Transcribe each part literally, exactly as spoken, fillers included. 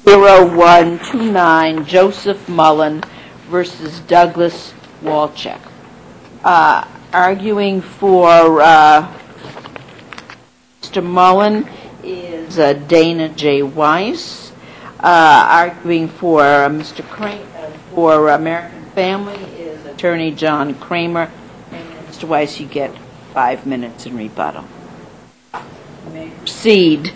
zero one two nine Joseph Mullen versus Douglas Walchek. Uh, arguing for uh, Mister Mullen is uh, Dana J. Weiss. Uh, arguing for uh, Mister Kramer, uh, for American Family is Attorney John Kramer. And Mister Weiss, you get five minutes in rebuttal. You may proceed.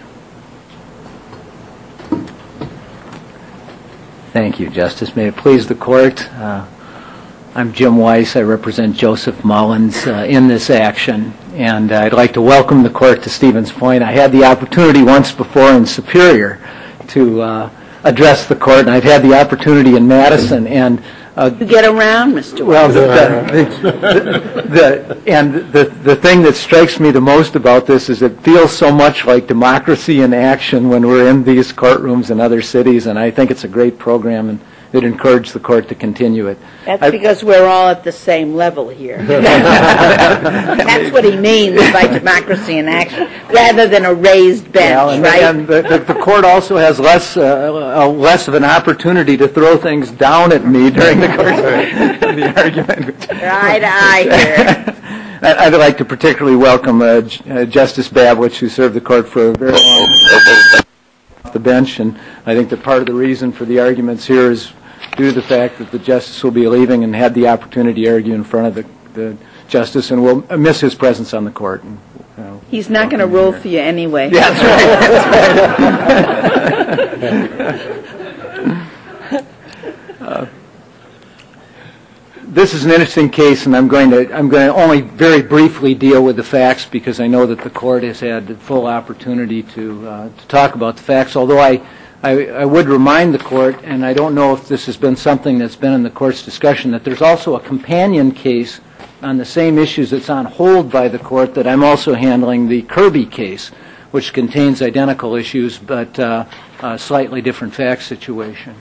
Thank you, Justice. May it please the Court. Uh, I'm Jim Weiss. I represent Joseph Mullins uh, in this action, and uh, I'd like to welcome the Court to Stevens Point. I had the opportunity once before in Superior to uh, address the Court, and I've had the opportunity in Madison. And uh, you get around, Mister Well, Weiss. the, the, the, and the the thing that strikes me the most about this is it feels so much like democracy in action when we're in these courtrooms in other cities, and I think it's a great program, and it encouraged the Court to continue it. That's I, because we're all at the same level here. That's what he means by democracy in action, rather than a raised bench, well, and, right? And the, the, the Court also has less uh, uh, less of an opportunity to throw things down at me during the course of the argument. Right, I hear. I'd like to particularly welcome uh, uh, Justice Babwich, who served the Court for a very long time off the bench, and I think that part of the reason for the arguments here is due to the fact that the Justice will be leaving and had the opportunity to argue in front of the, the Justice, and we'll miss his presence on the Court. And, you know, he's not going to rule for you anyway. Yeah, that's right. That's right. uh, This is an interesting case, and I'm going to I'm going to only very briefly deal with the facts because I know that the Court has had the full opportunity to uh, to talk about the facts. Although I, I I would remind the Court, and I don't know if this has been something that's been in the Court's discussion, that there's also a companion case on the same issues that's on hold by the Court that I'm also handling, the Kirby case, which contains identical issues but uh, a slightly different fact situation.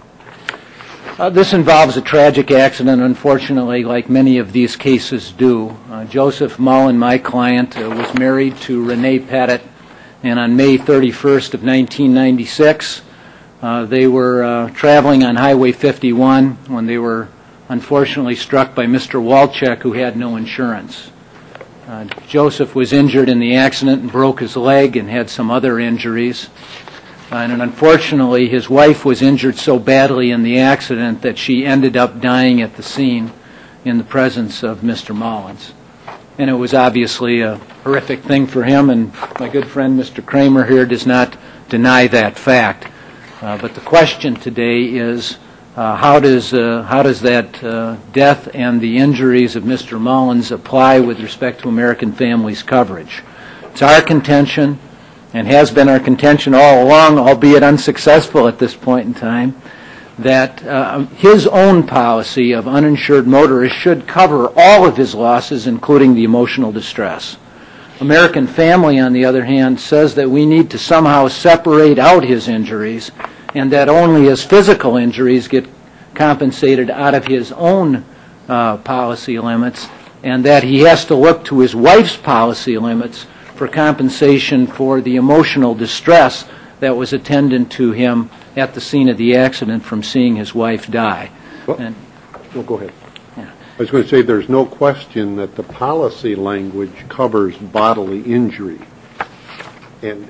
Uh, this involves a tragic accident, unfortunately, like many of these cases do. Uh, Joseph Mullen, my client, uh, was married to Renee Pettit, and on May thirty-first of nineteen ninety-six, uh, they were uh, traveling on Highway fifty-one when they were unfortunately struck by Mister Walchek, who had no insurance. Uh, Joseph was injured in the accident and broke his leg and had some other injuries. And unfortunately, his wife was injured so badly in the accident that she ended up dying at the scene in the presence of Mister Mullins. And it was obviously a horrific thing for him, and my good friend Mister Kramer here does not deny that fact. Uh, but the question today is, uh, how does uh, how does that uh, death and the injuries of Mister Mullins apply with respect to American Families coverage? It's our contention, and has been our contention all along, albeit unsuccessful at this point in time, that uh, his own policy of uninsured motorists should cover all of his losses, including the emotional distress. American Family, on the other hand, says that we need to somehow separate out his injuries and that only his physical injuries get compensated out of his own uh, policy limits, and that he has to look to his wife's policy limits for compensation for the emotional distress that was attendant to him at the scene of the accident from seeing his wife die. Well, and, well go ahead. Yeah. I was going to say there's no question that the policy language covers bodily injury, and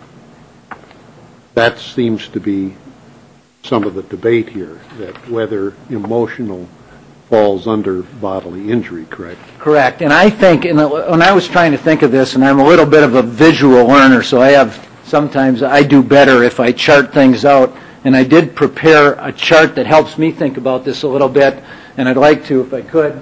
that seems to be some of the debate here, that whether emotional falls under bodily injury, correct? Correct. And I think, and when I was trying to think of this, and I'm a little bit of a visual learner, so I have, sometimes I do better if I chart things out, and I did prepare a chart that helps me think about this a little bit, and I'd like to, if I could,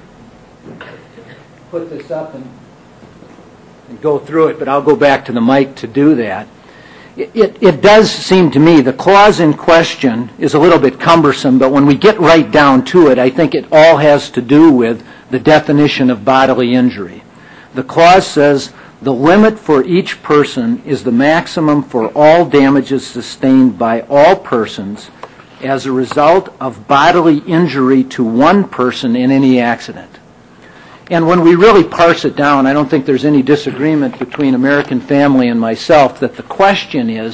put this up and, and go through it, but I'll go back to the mic to do that. It, it, it does seem to me the clause in question is a little bit cumbersome, but when we get right down to it, I think it all has to do with the definition of bodily injury. The clause says the limit for each person is the maximum for all damages sustained by all persons as a result of bodily injury to one person in any accident. And when we really parse it down, I don't think there's any disagreement between American Family and myself that the question is,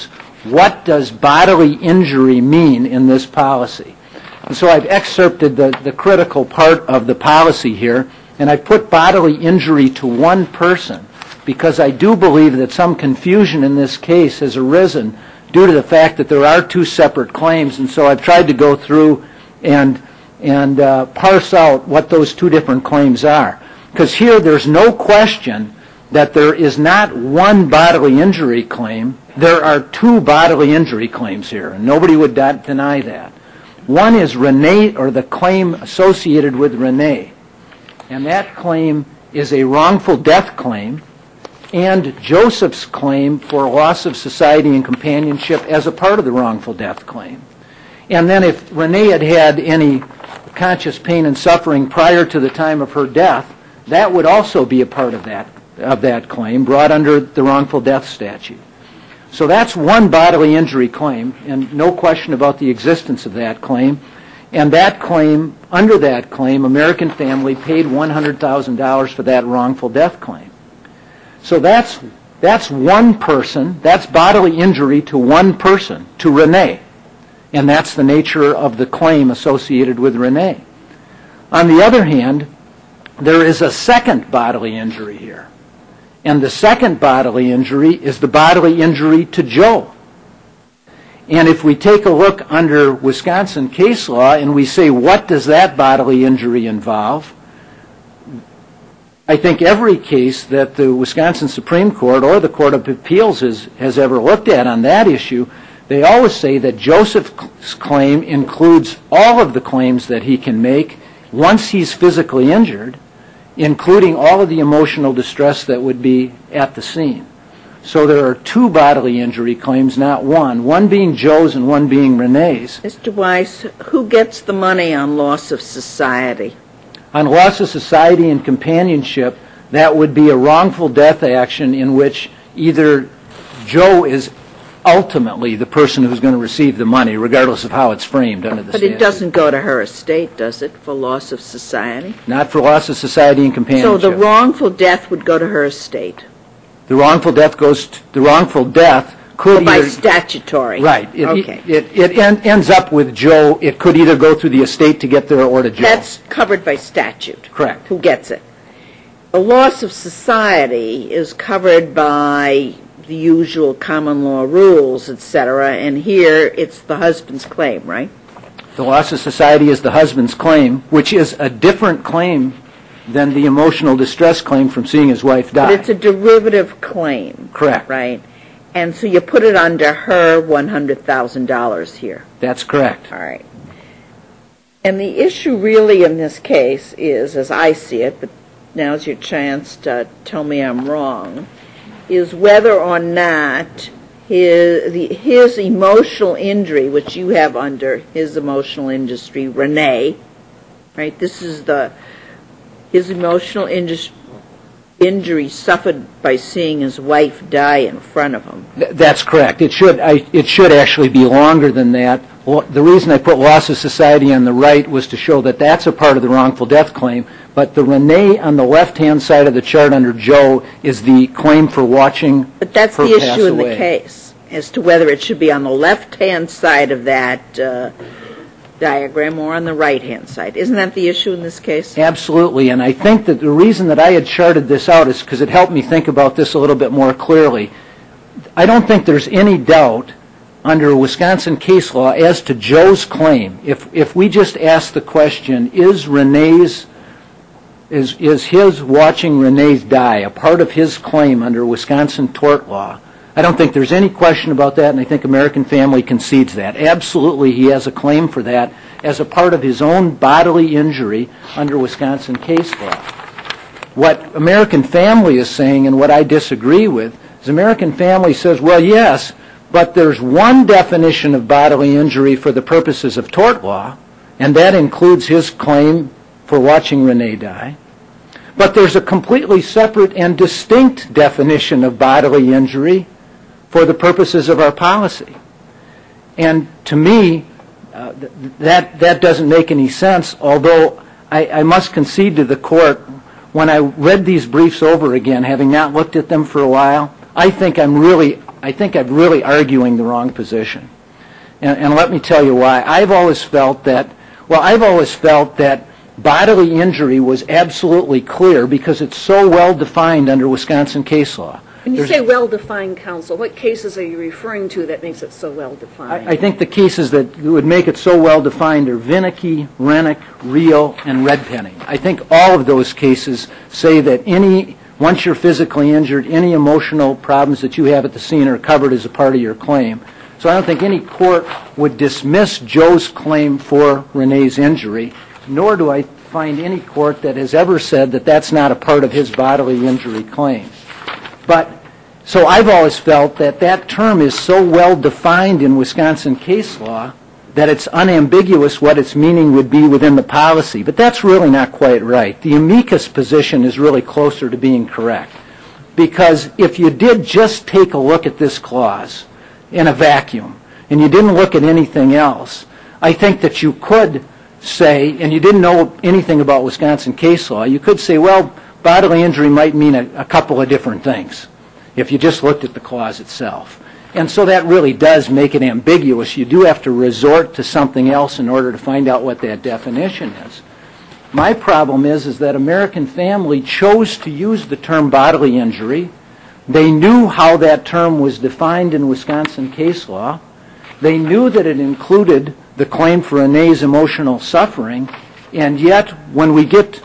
what does bodily injury mean in this policy? And so I've excerpted the, the critical part of the policy here, and I put bodily injury to one person because I do believe that some confusion in this case has arisen due to the fact that there are two separate claims, and so I've tried to go through and, and uh, parse out what those two different claims are. Because here there's no question that there is not one bodily injury claim. There are two bodily injury claims here, and nobody would not deny that. One is Renee, or the claim associated with Renee, and that claim is a wrongful death claim, and Joseph's claim for loss of society and companionship as a part of the wrongful death claim. And then if Renee had had any conscious pain and suffering prior to the time of her death, that would also be a part of that, of that claim brought under the wrongful death statute. So that's one bodily injury claim, and no question about the existence of that claim. And that claim, under that claim, American Family paid one hundred thousand dollars for that wrongful death claim. So that's, that's one person, that's bodily injury to one person, to Renee. And that's the nature of the claim associated with Renee. On the other hand, there is a second bodily injury here. And the second bodily injury is the bodily injury to Joe. And if we take a look under Wisconsin case law and we say, what does that bodily injury involve? I think every case that the Wisconsin Supreme Court or the Court of Appeals has, has ever looked at on that issue, they always say that Joseph's claim includes all of the claims that he can make once he's physically injured, including all of the emotional distress that would be at the scene. So there are two bodily injury claims, not one, one being Joe's and one being Renee's. Mister Weiss, who gets the money on loss of society? On loss of society and companionship, that would be a wrongful death action in which either Joe is ultimately the person who's going to receive the money, regardless of how it's framed under the statute. But it doesn't go to her estate, does it, for loss of society? Not for loss of society and companionship. So the wrongful death would go to her estate? The wrongful death goes to, the wrongful death could well, either... by statutory. Right. It, okay. It, it, it en, ends up with Joe. It could either go through the estate to get there or to Joe. That's covered by statute. Correct. Who gets it? A loss of society is covered by the usual common law rules, et cetera, and here it's the husband's claim, right? The loss of society is the husband's claim, which is a different claim than the emotional distress claim from seeing his wife die. But it's a derivative claim. Correct. Right? And so you put it under her one hundred thousand dollars here. That's correct. All right. And the issue really in this case is, as I see it, but now's your chance to tell me I'm wrong, is whether or not his, the, his emotional injury, which you have under his emotional industry, Renee, right? This is the, his emotional indus, injury suffered by seeing his wife die in front of him. Th- that's correct. It should, I, it should actually be longer than that. Well, the reason I put loss of society on the right was to show that that's a part of the wrongful death claim. But the Renee on the left-hand side of the chart under Joe is the claim for watching her pass away. But that's the issue in the case, as to whether it should be on the left-hand side of that uh, diagram or on the right-hand side. Isn't that the issue in this case? Absolutely. And I think that the reason that I had charted this out is because it helped me think about this a little bit more clearly. I don't think there's any doubt under Wisconsin case law as to Joe's claim. If, if we just ask the question, is Renee's Is, is his watching Renee's die a part of his claim under Wisconsin tort law? I don't think there's any question about that, and I think American Family concedes that. Absolutely, he has a claim for that as a part of his own bodily injury under Wisconsin case law. What American Family is saying, and what I disagree with, is American Family says, well, yes, but there's one definition of bodily injury for the purposes of tort law, and that includes his claim for watching Renee die. But there's a completely separate and distinct definition of bodily injury for the purposes of our policy. And to me, uh, th- that that doesn't make any sense, although I, I must concede to the court, when I read these briefs over again, having not looked at them for a while, I think I'm really I think I'm really arguing the wrong position. And, and let me tell you why. I've always felt that, well, I've always felt that bodily injury was absolutely clear because it's so well defined under Wisconsin case law. When you There's, say well-defined, counsel, what cases are you referring to that makes it so well-defined? I, I think the cases that would make it so well-defined are Vinnicky, Rennick, Reel, and Redpenning. I think all of those cases say that any, once you're physically injured, any emotional problems that you have at the scene are covered as a part of your claim. So I don't think any court would dismiss Joe's claim for Renee's injury, nor do I find any court that has ever said that that's not a part of his bodily injury claim. But, so I've always felt that that term is so well defined in Wisconsin case law that it's unambiguous what its meaning would be within the policy. But that's really not quite right. The amicus position is really closer to being correct. Because if you did just take a look at this clause in a vacuum, and you didn't look at anything else, I think that you could say, and you didn't know anything about Wisconsin case law, you could say, well, bodily injury might mean a, a couple of different things if you just looked at the clause itself. And so that really does make it ambiguous. You do have to resort to something else in order to find out what that definition is. My problem is, is that American Family chose to use the term bodily injury. They knew how that term was defined in Wisconsin case law. They knew that it included the claim for Renee's emotional suffering, and yet when we get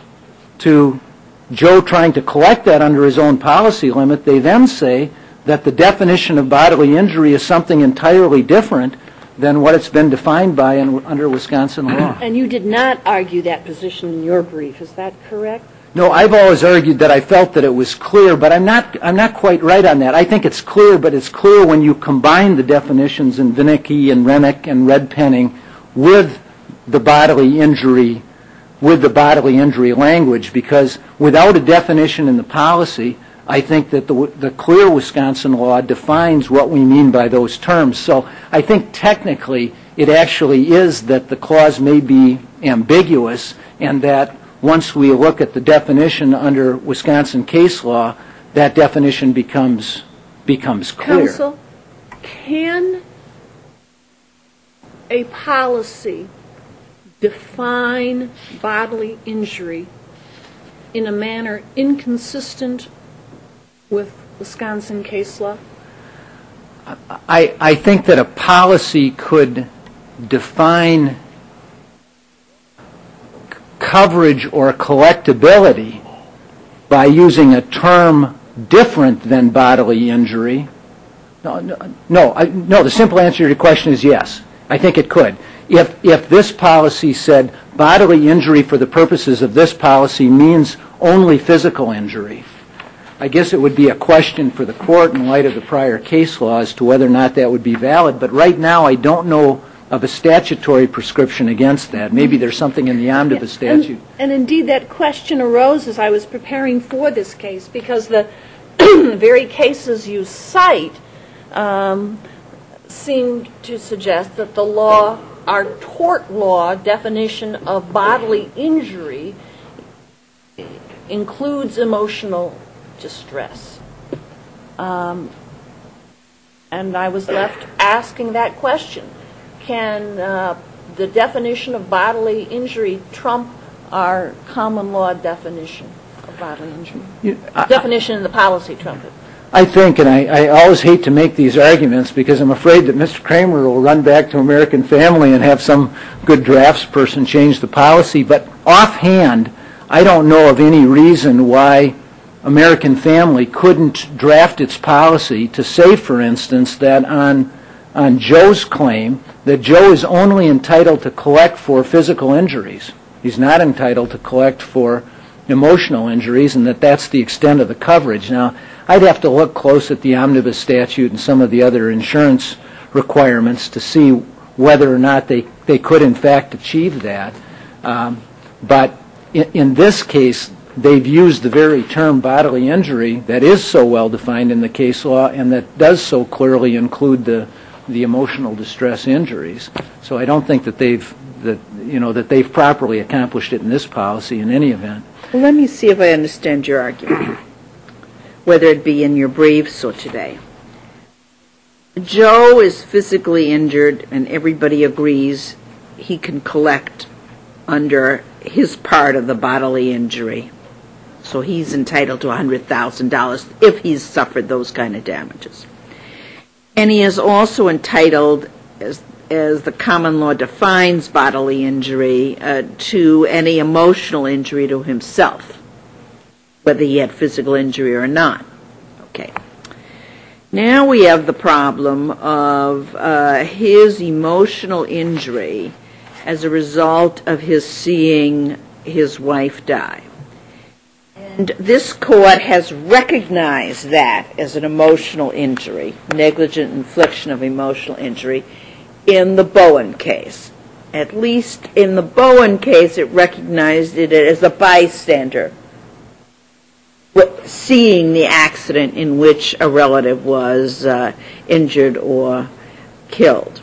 to Joe trying to collect that under his own policy limit, they then say that the definition of bodily injury is something entirely different than what it's been defined by in, under Wisconsin law. And you did not argue that position in your brief, is that correct? No, I've always argued that I felt that it was clear, but I'm not I'm not quite right on that. I think it's clear, but it's clear when you combine the definitions in Vinnicky and Rennick and Redpenning with the bodily injury with the bodily injury language, because without a definition in the policy, I think that the, the clear Wisconsin law defines what we mean by those terms. So I think technically it actually is that the clause may be ambiguous, and that once we look at the definition under Wisconsin case law, that definition becomes becomes clear. Counsel, can a policy define bodily injury in a manner inconsistent with Wisconsin case law? I, I think that a policy could define c- coverage or collectability by using a term different than bodily injury. No, no, no, I, no, the simple answer to your question is yes. I think it could. If, if this policy said bodily injury for the purposes of this policy means only physical injury, I guess it would be a question for the court in light of the prior case law as to whether or not that would be valid. But right now I don't know of a statutory prescription against that. Maybe there's something in the omnibus statute. And, and indeed that question arose as I was preparing for this case, because the very cases you cite um, seem to suggest that the law, our tort law definition of bodily injury includes emotional distress. Um, and I was left asking that question. Can uh, the definition of bodily injury trump our common law definition of bodily injury? You, I, definition in the policy trump it? I think, and I, I always hate to make these arguments because I'm afraid that Mister Kramer will run back to American Family and have some good drafts person change the policy, but offhand, I don't know of any reason why American Family couldn't draft its policy to say, for instance, that on on Joe's claim that Joe is only entitled to collect for physical injuries. He's not entitled to collect for emotional injuries, and that that's the extent of the coverage. Now, I'd have to look close at the omnibus statute and some of the other insurance requirements to see whether or not they, they could in fact achieve that. Um, but in, in this case, they've used the very term bodily injury that is so well defined in the case law and that does so clearly include the the emotional distress injuries. So I don't think that they've that you know that they've properly accomplished it in this policy in any event. Well, let me see if I understand your argument, whether it be in your briefs or today. Joe is physically injured, and everybody agrees he can collect under his part of the bodily injury. So he's entitled to one hundred thousand dollars if he's suffered those kind of damages. And he is also entitled, as, as the common law defines bodily injury, uh, to any emotional injury to himself, whether he had physical injury or not. Okay. Now we have the problem of uh, his emotional injury as a result of his seeing his wife die. And this court has recognized that as an emotional injury, negligent infliction of emotional injury, in the Bowen case. At least in the Bowen case, it recognized it as a bystander seeing the accident in which a relative was uh, injured or killed.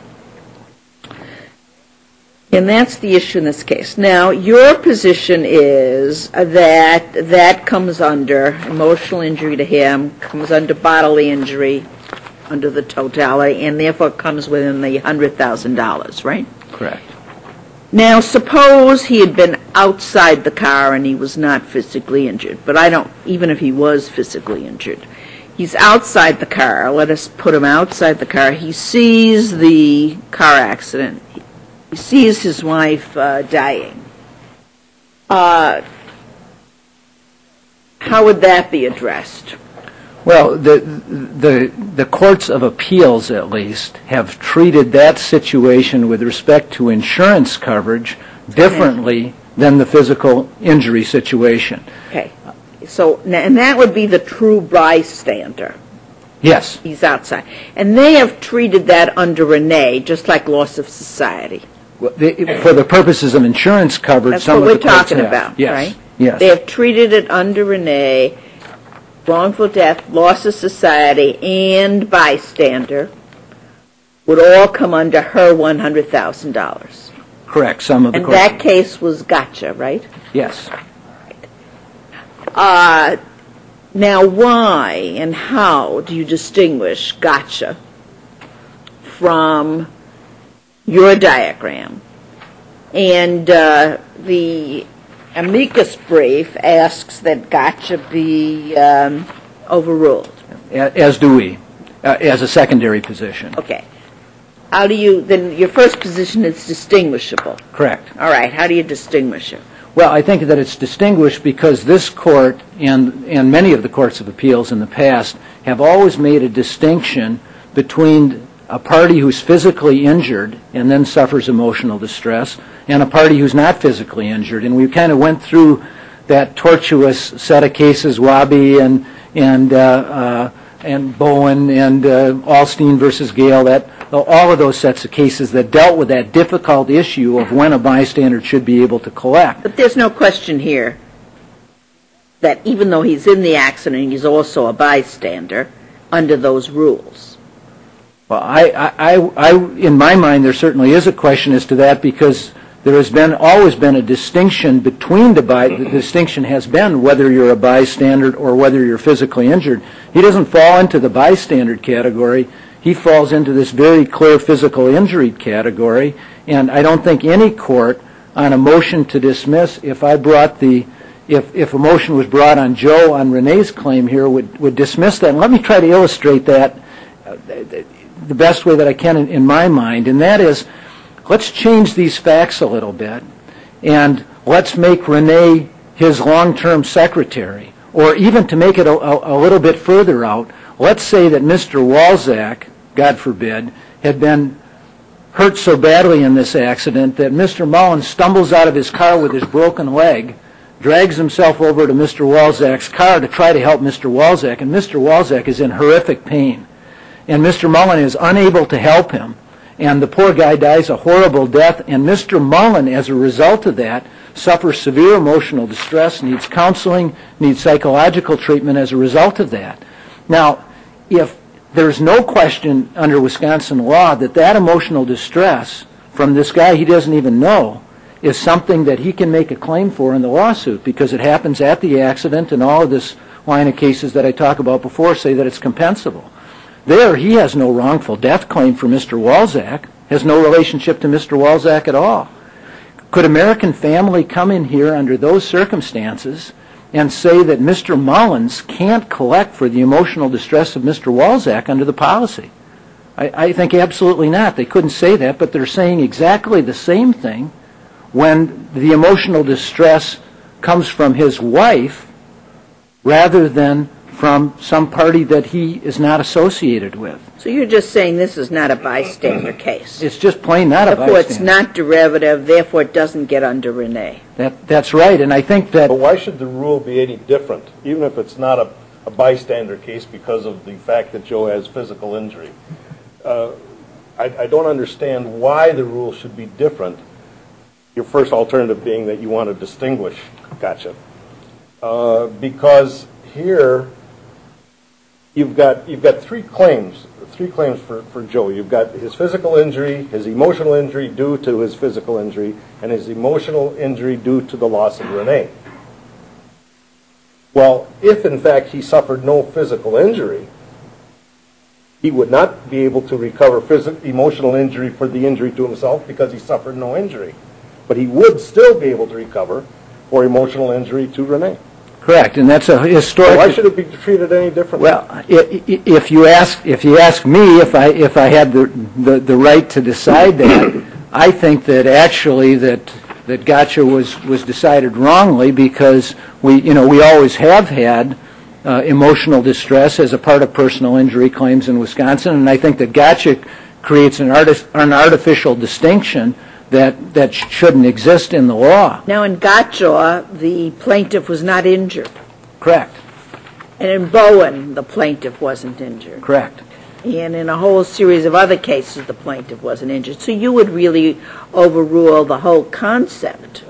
And that's the issue in this case. Now, your position is that that comes under emotional injury to him, comes under bodily injury, under the totality, and therefore comes within the one hundred thousand dollars, right? Correct. Now, suppose he had been outside the car and he was not physically injured, but I don't, even if he was physically injured, he's outside the car. Let us put him outside the car. He sees the car accident. He sees his wife uh, dying. Uh, how would that be addressed? Well, the, the, the courts of appeals, at least, have treated that situation with respect to insurance coverage differently okay. than the physical injury situation. Okay. So, and that would be the true bystander. Yes. He's outside. And they have treated that under Renee, just like loss of society. Well, they, for the purposes of insurance coverage, That's some what of we're the courts talking have. about, yes. right? Yes. They have treated it under Renee. Wrongful death, loss of society, and bystander would all come under her one hundred thousand dollars. Correct. Some of the and courts. that case was gotcha, right? Yes. Uh, now, why and how do you distinguish gotcha from your diagram? And uh, the amicus brief asks that gotcha be um, overruled. As do we, uh, as a secondary position. Okay. How do you, then your first position is distinguishable. Correct. All right. How do you distinguish it? Well, I think that it's distinguished because this court and, and many of the courts of appeals in the past have always made a distinction between a party who's physically injured and then suffers emotional distress and a party who's not physically injured. And we kind of went through that tortuous set of cases, Wabi and and uh, uh, and Bowen and uh, Alstein versus Gale, that all of those sets of cases that dealt with that difficult issue of when a bystander should be able to collect. But there's no question here that even though he's in the accident, he's also a bystander under those rules. Well, I, I, I, in my mind, there certainly is a question as to that because there has been always been a distinction between the by. The distinction has been whether you're a bystander or whether you're physically injured. He doesn't fall into the bystander category. He falls into this very clear physical injury category. And I don't think any court on a motion to dismiss, if I brought the, if if a motion was brought on Joe on Renee's claim here, would would dismiss that. And let me try to illustrate that uh, the best way that I can in, in my mind, and that is, let's change these facts a little bit, and let's make Renee his long-term secretary, or even to make it a, a, a little bit further out, let's say that Mister Walczak, God forbid, had been hurt so badly in this accident that Mister Mullen stumbles out of his car with his broken leg, drags himself over to Mister Walczak's car to try to help Mister Walczak, and Mister Walczak is in horrific pain. And Mister Mullen is unable to help him. And the poor guy dies a horrible death. And Mister Mullen, as a result of that, suffers severe emotional distress, needs counseling, needs psychological treatment as a result of that. Now, if there's no question under Wisconsin law that that emotional distress from this guy he doesn't even know is something that he can make a claim for in the lawsuit because it happens at the accident, and all of this line of cases that I talked about before say that it's compensable. There, he has no wrongful death claim for Mister Walczak, has no relationship to Mister Walczak at all. Could American Family come in here under those circumstances and say that Mister Mullins can't collect for the emotional distress of Mister Walczak under the policy? I, I think absolutely not. They couldn't say that, but they're saying exactly the same thing when the emotional distress comes from his wife rather than from some party that he is not associated with. So you're just saying this is not a bystander case. It's just plain not a Therefore, bystander. it's not derivative, therefore it doesn't get under Renee. That, that's right, and I think that... But why should the rule be any different, even if it's not a, a bystander case because of the fact that Joe has physical injury? Uh, I, I don't understand why the rule should be different. Your first alternative being that you want to distinguish. Gotcha. Uh, because here you've got you've got three claims, three claims for, for Joe. You've got his physical injury, his emotional injury due to his physical injury, and his emotional injury due to the loss of Renee. Well, if in fact he suffered no physical injury, he would not be able to recover phys- emotional injury for the injury to himself because he suffered no injury. But he would still be able to recover for emotional injury to Renee. Correct, and that's a historic... So why should it be treated any differently? Well, if you ask if you ask me if I if I had the the, the right to decide that, I think that actually that that Gotcha was, was decided wrongly because we you know we always have had uh, emotional distress as a part of personal injury claims in Wisconsin, and I think that Gotcha creates an arti- an artificial distinction that that shouldn't exist in the law. Now, in Gotcha, the plaintiff was not injured. Correct. And in Bowen, the plaintiff wasn't injured. Correct. And in a whole series of other cases, the plaintiff wasn't injured. So you would really overrule the whole concept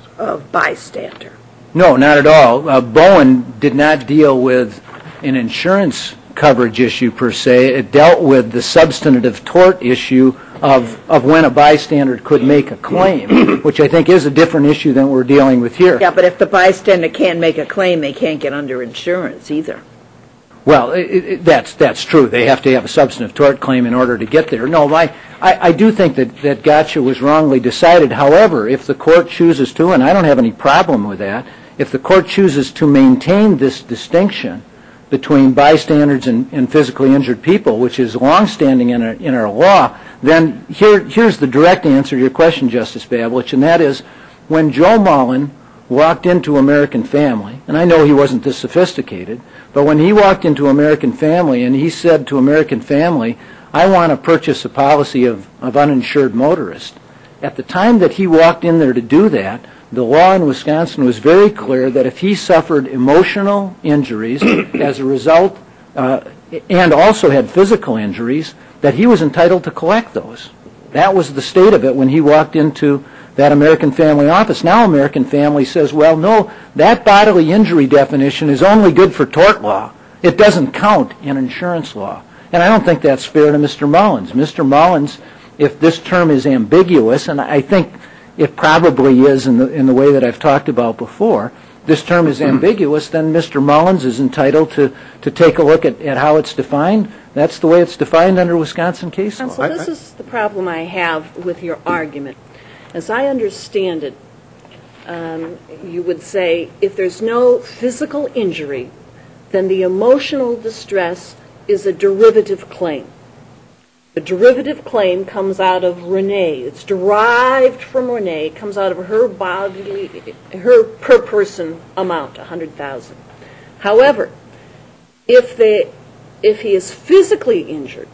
of bystander. No, not at all. Uh, Bowen did not deal with an insurance coverage issue per se. It dealt with the substantive tort issue of, of when a bystander could make a claim, which I think is a different issue than we're dealing with here. Yeah, but if the bystander can't make a claim, they can't get under insurance either. Well, it, it, that's that's true. They have to have a substantive tort claim in order to get there. No, I, I, I do think that, that Gotcha was wrongly decided. However, if the court chooses to, and I don't have any problem with that, if the court chooses to maintain this distinction between bystanders and, and physically injured people, which is longstanding in our, in our law, then here, here's the direct answer to your question, Justice Bablich, and that is when Joe Mullen walked into American Family, and I know he wasn't this sophisticated, but when he walked into American Family and he said to American Family, I want to purchase a policy of, of uninsured motorists, at the time that he walked in there to do that, the law in Wisconsin was very clear that if he suffered emotional injuries as a result uh, and also had physical injuries, that he was entitled to collect those. That was the state of it when he walked into that American Family office. Now American Family says, well, no, that bodily injury definition is only good for tort law. It doesn't count in insurance law. And I don't think that's fair to Mister Mullins. Mister Mullins, if this term is ambiguous, and I think it probably is in the in the way that I've talked about before, this term is ambiguous, then Mister Mullins is entitled to, to take a look at, at how it's defined. That's the way it's defined under Wisconsin case law. Counsel, this is the problem I have with your argument. As I understand it, um, you would say if there's no physical injury, then the emotional distress is a derivative claim. The derivative claim comes out of Renee. It's derived from Renee. It comes out of her bodily, her per person amount, one hundred thousand dollars. However, if they, if he is physically injured,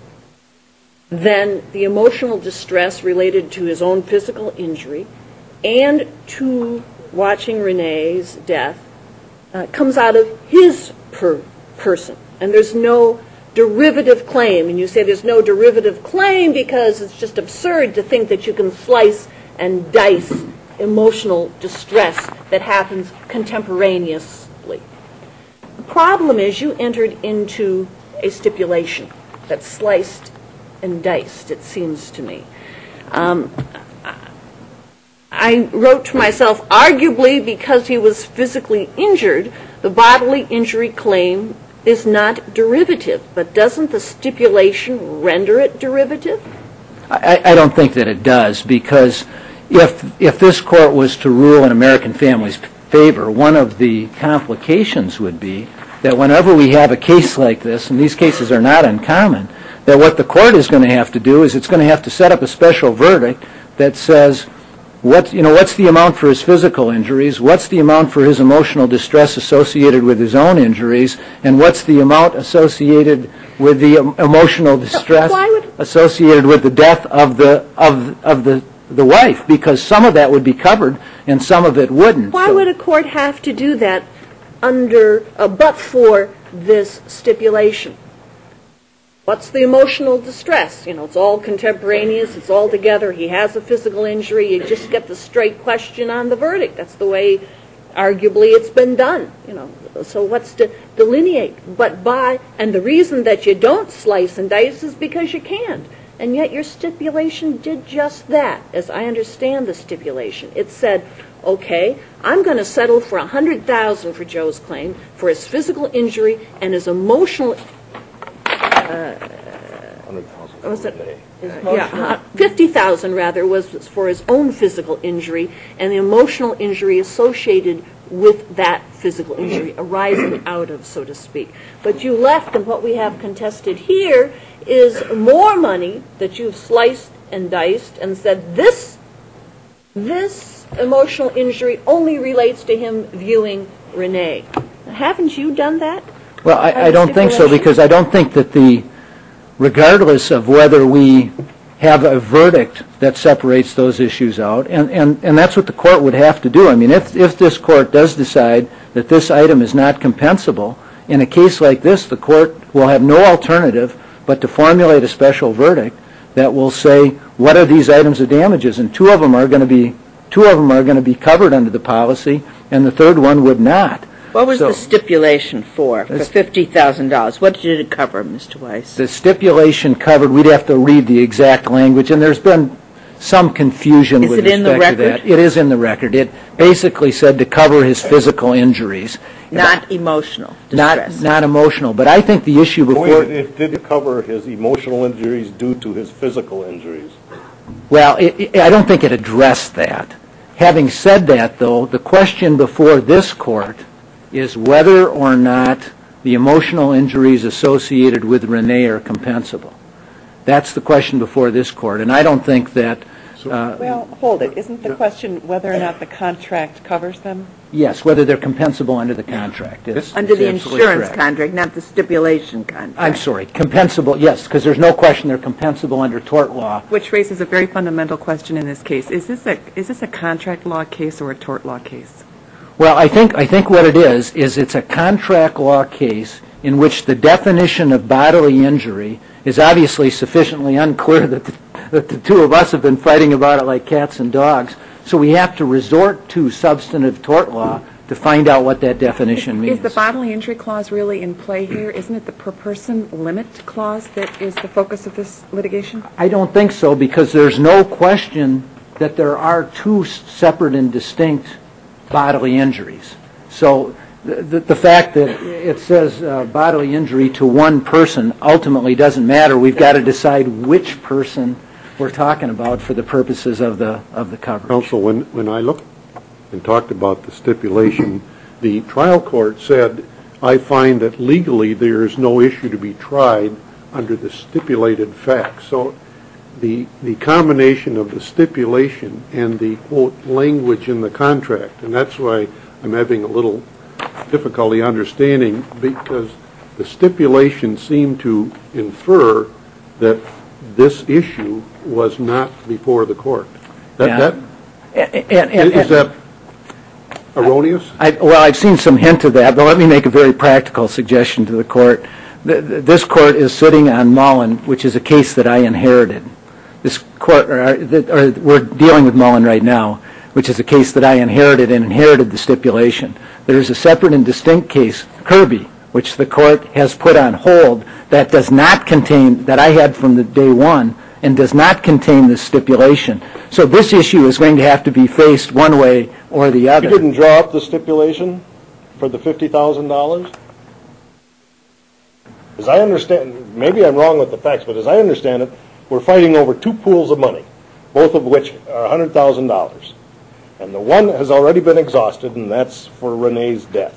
then the emotional distress related to his own physical injury and to watching Renee's death uh, comes out of his per person. And there's no derivative claim. And you say there's no derivative claim because it's just absurd to think that you can slice and dice emotional distress that happens contemporaneously. The problem is you entered into a stipulation that's sliced and diced, it seems to me. Um, I wrote to myself, arguably because he was physically injured, the bodily injury claim is not derivative, but doesn't the stipulation render it derivative? I, I don't think that it does, because if if this court was to rule in American Family's favor, one of the complications would be that whenever we have a case like this, and these cases are not uncommon, that what the court is going to have to do is it's going to have to set up a special verdict that says, what, you know, what's the amount for his physical injuries, what's the amount for his emotional distress associated with his own injuries, and what's the amount associated with the um, emotional distress would, associated with the death of the of of the the wife, because some of that would be covered and some of it wouldn't. Why so. would a court have to do that under uh, but for this stipulation? What's the emotional distress? You know, it's all contemporaneous, it's all together, he has a physical injury, you just get the straight question on the verdict. That's the way, arguably, it's been done, you know. So what's to delineate? But by, and the reason that you don't slice and dice is because you can't. And yet your stipulation did just that, as I understand the stipulation. It said, okay, I'm going to settle for one hundred thousand dollars for Joe's claim, for his physical injury and his emotional Uh, was it, yeah, fifty thousand rather was for his own physical injury and the emotional injury associated with that physical injury arising out of, so to speak. But you left, and what we have contested here is more money that you've sliced and diced and said this this emotional injury only relates to him viewing Renee. Haven't you done that? Well, I, I don't think so, because I don't think that the, regardless of whether we have a verdict that separates those issues out, and, and, and that's what the court would have to do. I mean, if, if this court does decide that this item is not compensable, in a case like this, the court will have no alternative but to formulate a special verdict that will say, what are these items of damages? And two of them are going to be, two of them are going to be covered under the policy, and the third one would not. What was So, the stipulation for, for fifty thousand dollars? What did it cover, Mister Weiss? The stipulation covered, we'd have to read the exact language, and there's been some confusion Is with it in the respect to record? that. It is in the record. It basically said to cover his physical injuries. Not emotional Not, distress. not emotional. But I think the issue before... Wait, it did cover his emotional injuries due to his physical injuries. Well, it, it, I don't think it addressed that. Having said that, though, the question before this court is whether or not the emotional injuries associated with Renee are compensable. That's the question before this court, and I don't think that... Uh, well, hold it. Isn't the question whether or not the contract covers them? Yes, whether they're compensable under the contract. It's, Under it's the absolutely insurance correct. contract, not the stipulation contract. I'm sorry, compensable, yes, because there's no question they're compensable under tort law. Which raises a very fundamental question in this case. Is this a is this a contract law case or a tort law case? Well, I think I think what it is, is it's a contract law case in which the definition of bodily injury is obviously sufficiently unclear that the, that the two of us have been fighting about it like cats and dogs. So we have to resort to substantive tort law to find out what that definition means. Is the bodily injury clause really in play here? Isn't it the per person limit clause that is the focus of this litigation? I don't think so, because there's no question that there are two separate and distinct bodily injuries. So the, the, the fact that it says uh, bodily injury to one person ultimately doesn't matter. We've got to decide which person we're talking about for the purposes of the of the coverage. Counsel, when, when I looked and talked about the stipulation, the trial court said, I find that legally there is no issue to be tried under the stipulated facts. So the the combination of the stipulation and the, quote, language in the contract, and that's why I'm having a little difficulty understanding, because the stipulation seemed to infer that this issue was not before the court. That, Yeah. that, And, and, and, is that erroneous? I, well, I've seen some hint of that, but let me make a very practical suggestion to the court. The, the, this court is sitting on Mullen, which is a case that I inherited. This court, or, or we're dealing with Mullen right now, which is a case that I inherited and inherited the stipulation. There is a separate and distinct case, Kirby, which the court has put on hold, that does not contain, that I had from the day one, and does not contain the stipulation. So this issue is going to have to be faced one way or the other. You didn't draw up the stipulation for the fifty thousand dollars? As I understand, maybe I'm wrong with the facts, but as I understand it, we're fighting over two pools of money, both of which are one hundred thousand dollars. And the one has already been exhausted, and that's for Renee's death.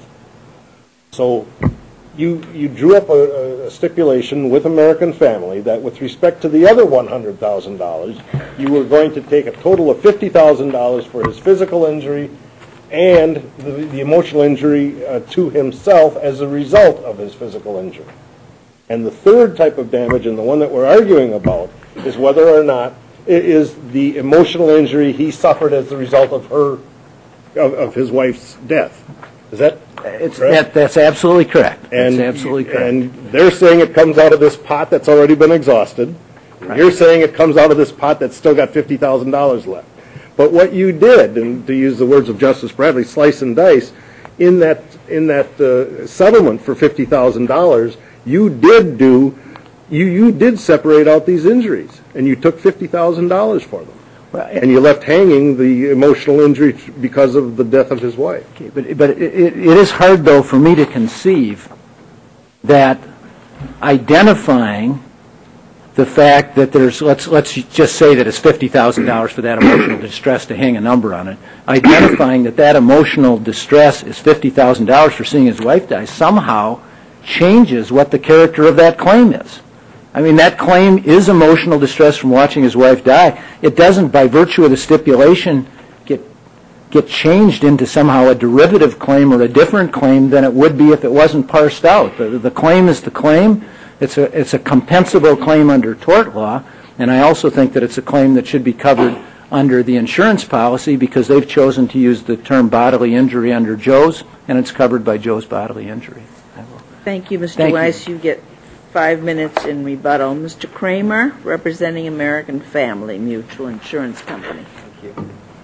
So you you drew up a, a stipulation with American Family that with respect to the other one hundred thousand dollars, you were going to take a total of fifty thousand dollars for his physical injury and the, the emotional injury uh, to himself as a result of his physical injury. And the third type of damage, and the one that we're arguing about, is whether or not it is the emotional injury he suffered as a result of her, of, of his wife's death. Is that It's, correct? that, that's absolutely correct. And, That's absolutely correct. and they're saying it comes out of this pot that's already been exhausted. Right. You're saying it comes out of this pot that's still got fifty thousand dollars left. But what you did, and to use the words of Justice Bradley, slice and dice, in that in that uh, settlement for fifty thousand dollars, you did do, you you did separate out these injuries, and you took fifty thousand dollars for them, Well, and you left hanging the emotional injury t- because of the death of his wife. Okay, but but it, it, it is hard, though, for me to conceive that identifying the fact that there's, let's let's just say that it's fifty thousand dollars for that emotional distress, to hang a number on it, identifying that that emotional distress is fifty thousand dollars for seeing his wife die somehow changes what the character of that claim is. I mean, that claim is emotional distress from watching his wife die. It doesn't, by virtue of the stipulation, get get changed into somehow a derivative claim or a different claim than it would be if it wasn't parsed out. The, the claim is the claim. It's a it's a compensable claim under tort law, and I also think that it's a claim that should be covered under the insurance policy because they've chosen to use the term bodily injury under Joe's, and it's covered by Joe's bodily injury. Thank you, Mister Thank you. Weiss. You get five minutes in rebuttal. Mister Kramer, representing American Family Mutual Insurance Company. Thank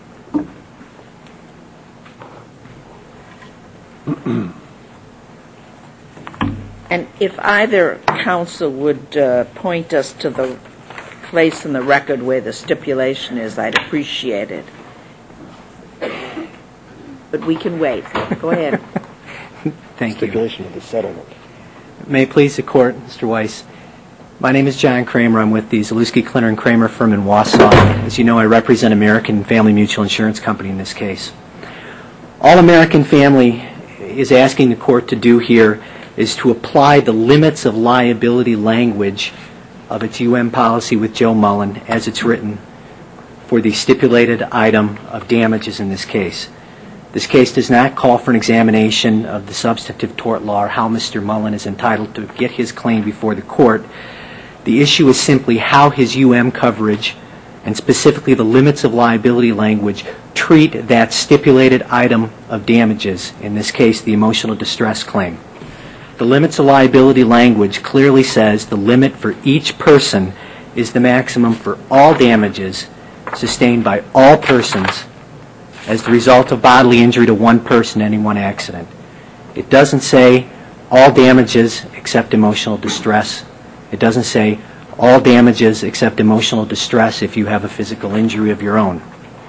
you. And if either counsel would uh, point us to the place in the record where the stipulation is, I'd appreciate it. But we can wait. Go ahead. Thank Stipulation of the settlement. you. May it please the Court, Mister Weiss. My name is John Kramer. I'm with the Zalewski, Klinner and Kramer firm in Wausau. As you know, I represent American Family Mutual Insurance Company in this case. All American Family is asking the Court to do here is to apply the limits of liability language of its U M policy with Joe Mullen as it's written for the stipulated item of damages in this case. This case does not call for an examination of the substantive tort law or how Mister Mullen is entitled to get his claim before the Court. The issue is simply how his U M coverage, and specifically the limits of liability language, treat that stipulated item of damages, in this case the emotional distress claim. The limits of liability language clearly says the limit for each person is the maximum for all damages sustained by all persons as the result of bodily injury to one person in any one accident. It doesn't say all damages except emotional distress. It doesn't say all damages except emotional distress if you have a physical injury of your own.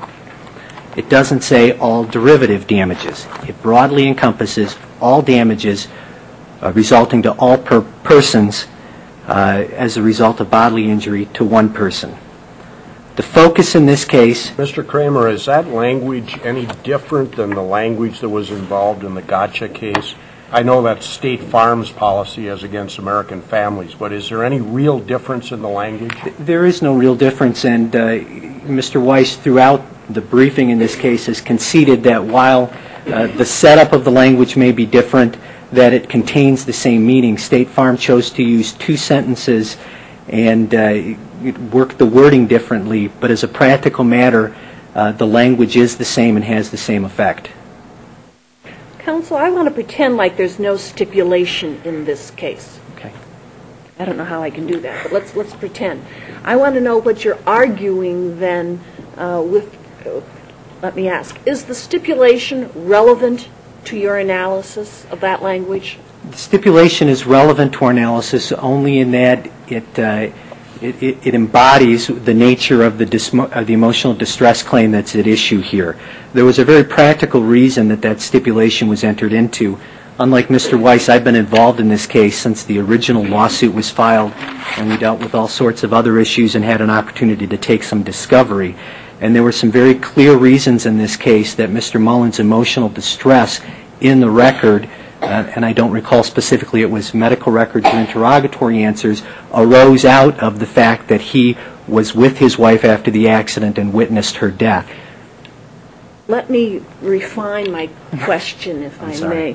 It doesn't say all derivative damages. It broadly encompasses all damages Uh, resulting to all per persons uh, as a result of bodily injury to one person. The focus in this case... Mister Kramer, is that language any different than the language that was involved in the Gotcha case? I know that's State Farm's policy as against American Families, but is there any real difference in the language? There is no real difference, and uh, Mister Weiss, throughout the briefing in this case, has conceded that while uh, the setup of the language may be different, that it contains the same meaning. State Farm chose to use two sentences and uh, work the wording differently, but as a practical matter, uh, the language is the same and has the same effect. Counsel, I want to pretend like there's no stipulation in this case. Okay. I don't know how I can do that, but let's let's pretend. I want to know what you're arguing then uh, with, uh, let me ask, is the stipulation relevant to your analysis of that language? The stipulation is relevant to our analysis only in that it uh, it, it, it embodies the nature of the dismo- of the emotional distress claim that's at issue here. There was a very practical reason that that stipulation was entered into. Unlike Mister Weiss, I've been involved in this case since the original lawsuit was filed, and we dealt with all sorts of other issues and had an opportunity to take some discovery. And there were some very clear reasons in this case that Mister Mullen's emotional distress in the record, uh, and I don't recall specifically it was medical records or interrogatory answers, arose out of the fact that he was with his wife after the accident and witnessed her death. Let me refine my question, if I'm I sorry. may.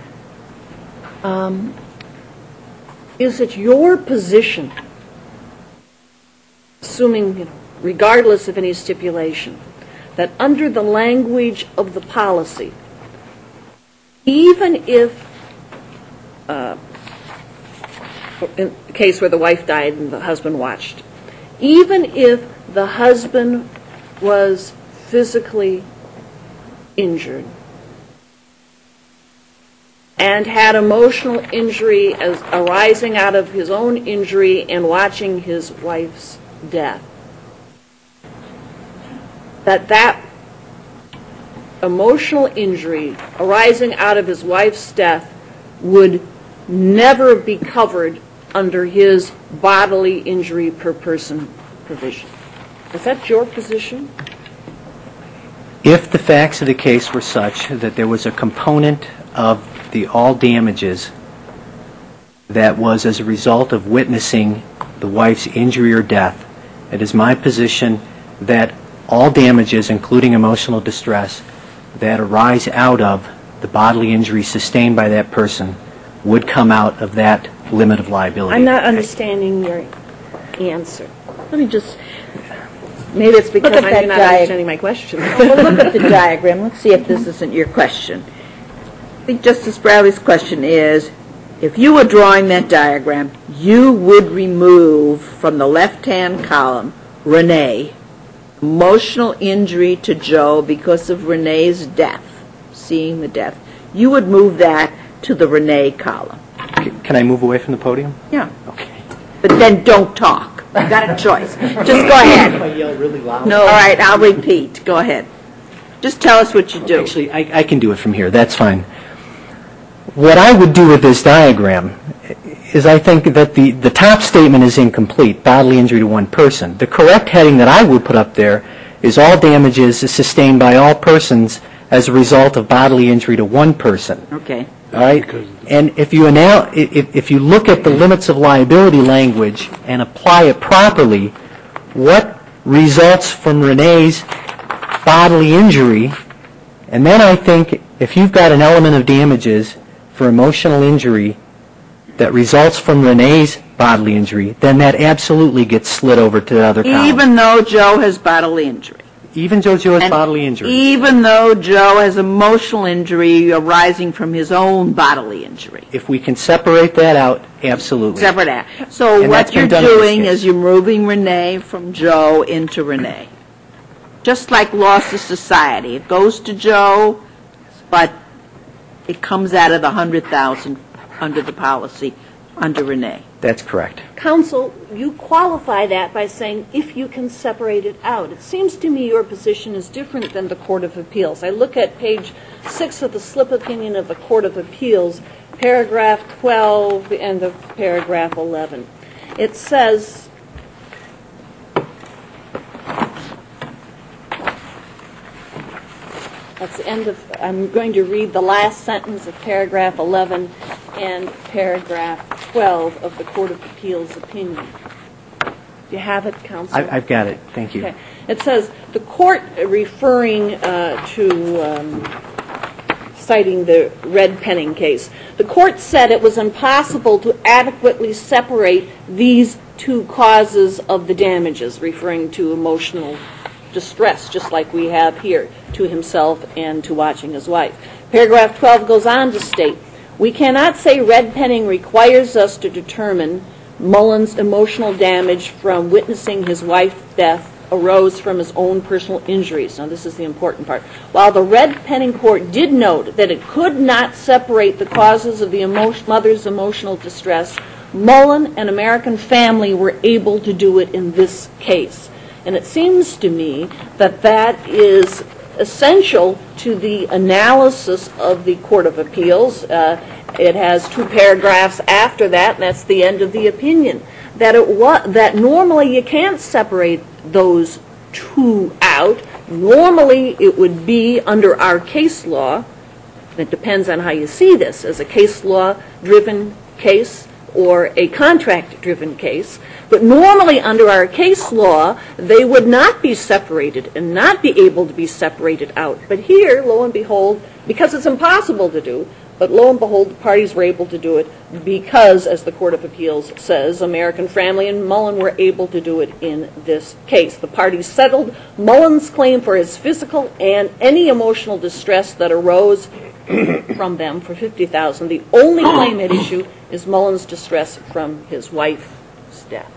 Um, is it your position, assuming, you know, regardless of any stipulation, that under the language of the policy, even if, uh, in the case where the wife died and the husband watched, even if the husband was physically injured and had emotional injury as arising out of his own injury and watching his wife's death, that that emotional injury arising out of his wife's death would never be covered under his bodily injury per person provision? Is that your position? If the facts of the case were such that there was a component of the all damages that was as a result of witnessing the wife's injury or death, it is my position that all damages, including emotional distress, that arise out of the bodily injury sustained by that person would come out of that limit of liability. I'm not understanding your answer. Let me just, maybe it's because Look at I'm that not diag- understanding my question. Well, look at the diagram. Let's see if this isn't your question. I think Justice Bradley's question is, if you were drawing that diagram, you would remove from the left-hand column Renee, emotional injury to Joe because of Renee's death, seeing the death. You would move that to the Renee column. Can I move away from the podium? Yeah. Okay. But then don't talk. You've got a choice. Just go ahead. If I yell really loud. No. All right, I'll repeat. Go ahead. Just tell us what you do. Actually, I, I can do it from here. That's fine. What I would do with this diagram is I think that the, the top statement is incomplete, bodily injury to one person. The correct heading that I would put up there is all damages sustained by all persons as a result of bodily injury to one person. Okay. All right? And if you, anal- if, if you look at the limits of liability language and apply it properly, what results from Renee's bodily injury, and then I think if you've got an element of damages for emotional injury that results from Renee's bodily injury, then that absolutely gets slid over to the other column. Even though Joe has bodily injury. Even though Joe has And bodily injury. Even though Joe has emotional injury arising from his own bodily injury. If we can separate that out, absolutely. Separate that. So And that's what been you're done in this doing case. is you're moving Renee from Joe into Renee. Just like loss of society. It goes to Joe, but it comes out of the one hundred thousand dollars under the policy under Renee. That's correct. Counsel, you qualify that by saying if you can separate it out. It seems to me your position is different than the Court of Appeals. I look at page six of the slip opinion of the Court of Appeals, paragraph twelve and the paragraph eleven. It says, that's the end of, I'm going to read the last sentence of paragraph eleven and paragraph twelve of the Court of Appeals opinion. Do you have it, Counsel? I, I've got it. Thank you. Okay. It says, the court, referring uh, to, um, citing the Red Penning case, the court said it was impossible to adequately separate these two causes of the damages, referring to emotional distress, just like we have here, to himself and to watching his wife. Paragraph twelve goes on to state, we cannot say Red Penning requires us to determine Mullen's emotional damage from witnessing his wife's death arose from his own personal injuries. Now, this is the important part. While the Red Penning court did note that it could not separate the causes of the emo- mother's emotional distress, Mullen and American Family were able to do it in this case. And it seems to me that that is essential to the analysis of the Court of Appeals. Uh, it has two paragraphs after that, and that's the end of the opinion. That it wa- that normally you can't separate those two out. Normally it would be under our case law. It depends on how you see this, as a case law-driven case or a contract-driven case. But normally under our case law, they would not be separated and not be able to be separated out. But here, lo and behold, because it's impossible to do, but lo and behold, the parties were able to do it because, as the Court of Appeals says, American Family and Mullen were able to do it in this case. The parties settled Mullen's claim for his physical and any emotional distress that arose from them for fifty thousand dollars. The only claim at issue is Mullen's distress from his wife's death.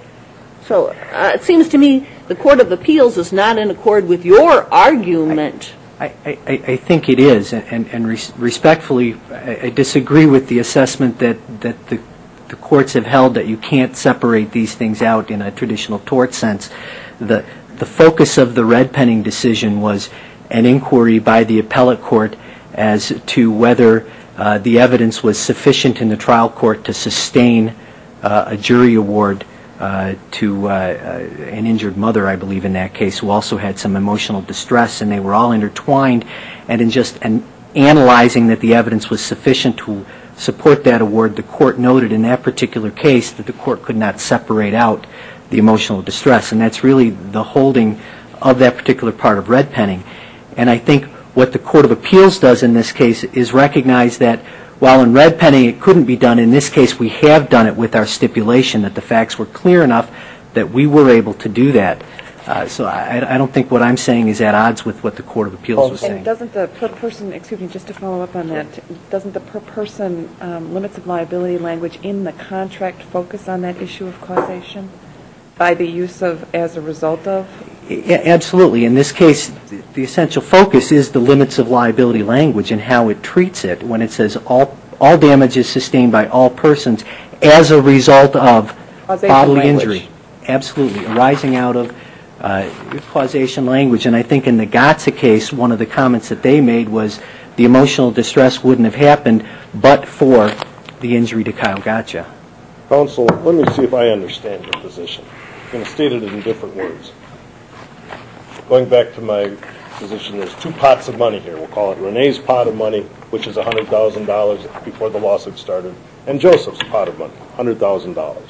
So uh, it seems to me the Court of Appeals is not in accord with your argument. I, I, I think it is, and, and res- respectfully, I, I disagree with the assessment that, that the, the courts have held that you can't separate these things out in a traditional tort sense. The, the focus of the red penning decision was an inquiry by the appellate court as to whether uh, the evidence was sufficient in the trial court to sustain uh, a jury award Uh, to uh, uh, an injured mother, I believe, in that case, who also had some emotional distress, and they were all intertwined. And in just an analyzing that the evidence was sufficient to support that award, the court noted in that particular case that the court could not separate out the emotional distress, and that's really the holding of that particular part of red penning. And I think what the Court of Appeals does in this case is recognize that while in red penning it couldn't be done, in this case we have done it with our stipulation that the facts were clear enough that we were able to do that. Uh, so I, I don't think what I'm saying is at odds with what the Court of Appeals was saying. And doesn't the per person, excuse me, just to follow up on that, doesn't the per person um, limits of liability language in the contract focus on that issue of causation by the use of as a result of? Absolutely. In this case, the essential focus is the limits of liability language and how it treats it when it says all all damage is sustained by all persons as a result of causation bodily language. Injury. Absolutely. Arising out of uh, causation language. And I think in the Gotza case, one of the comments that they made was the emotional distress wouldn't have happened but for the injury to Kyle Gotcha. Counsel, let me see if I understand your position. I'm going to state it in different words. Going back to my position, there's two pots of money here. We'll call it Renee's pot of money, which is one hundred thousand dollars before the lawsuit started, and Joseph's pot of money, one hundred thousand dollars.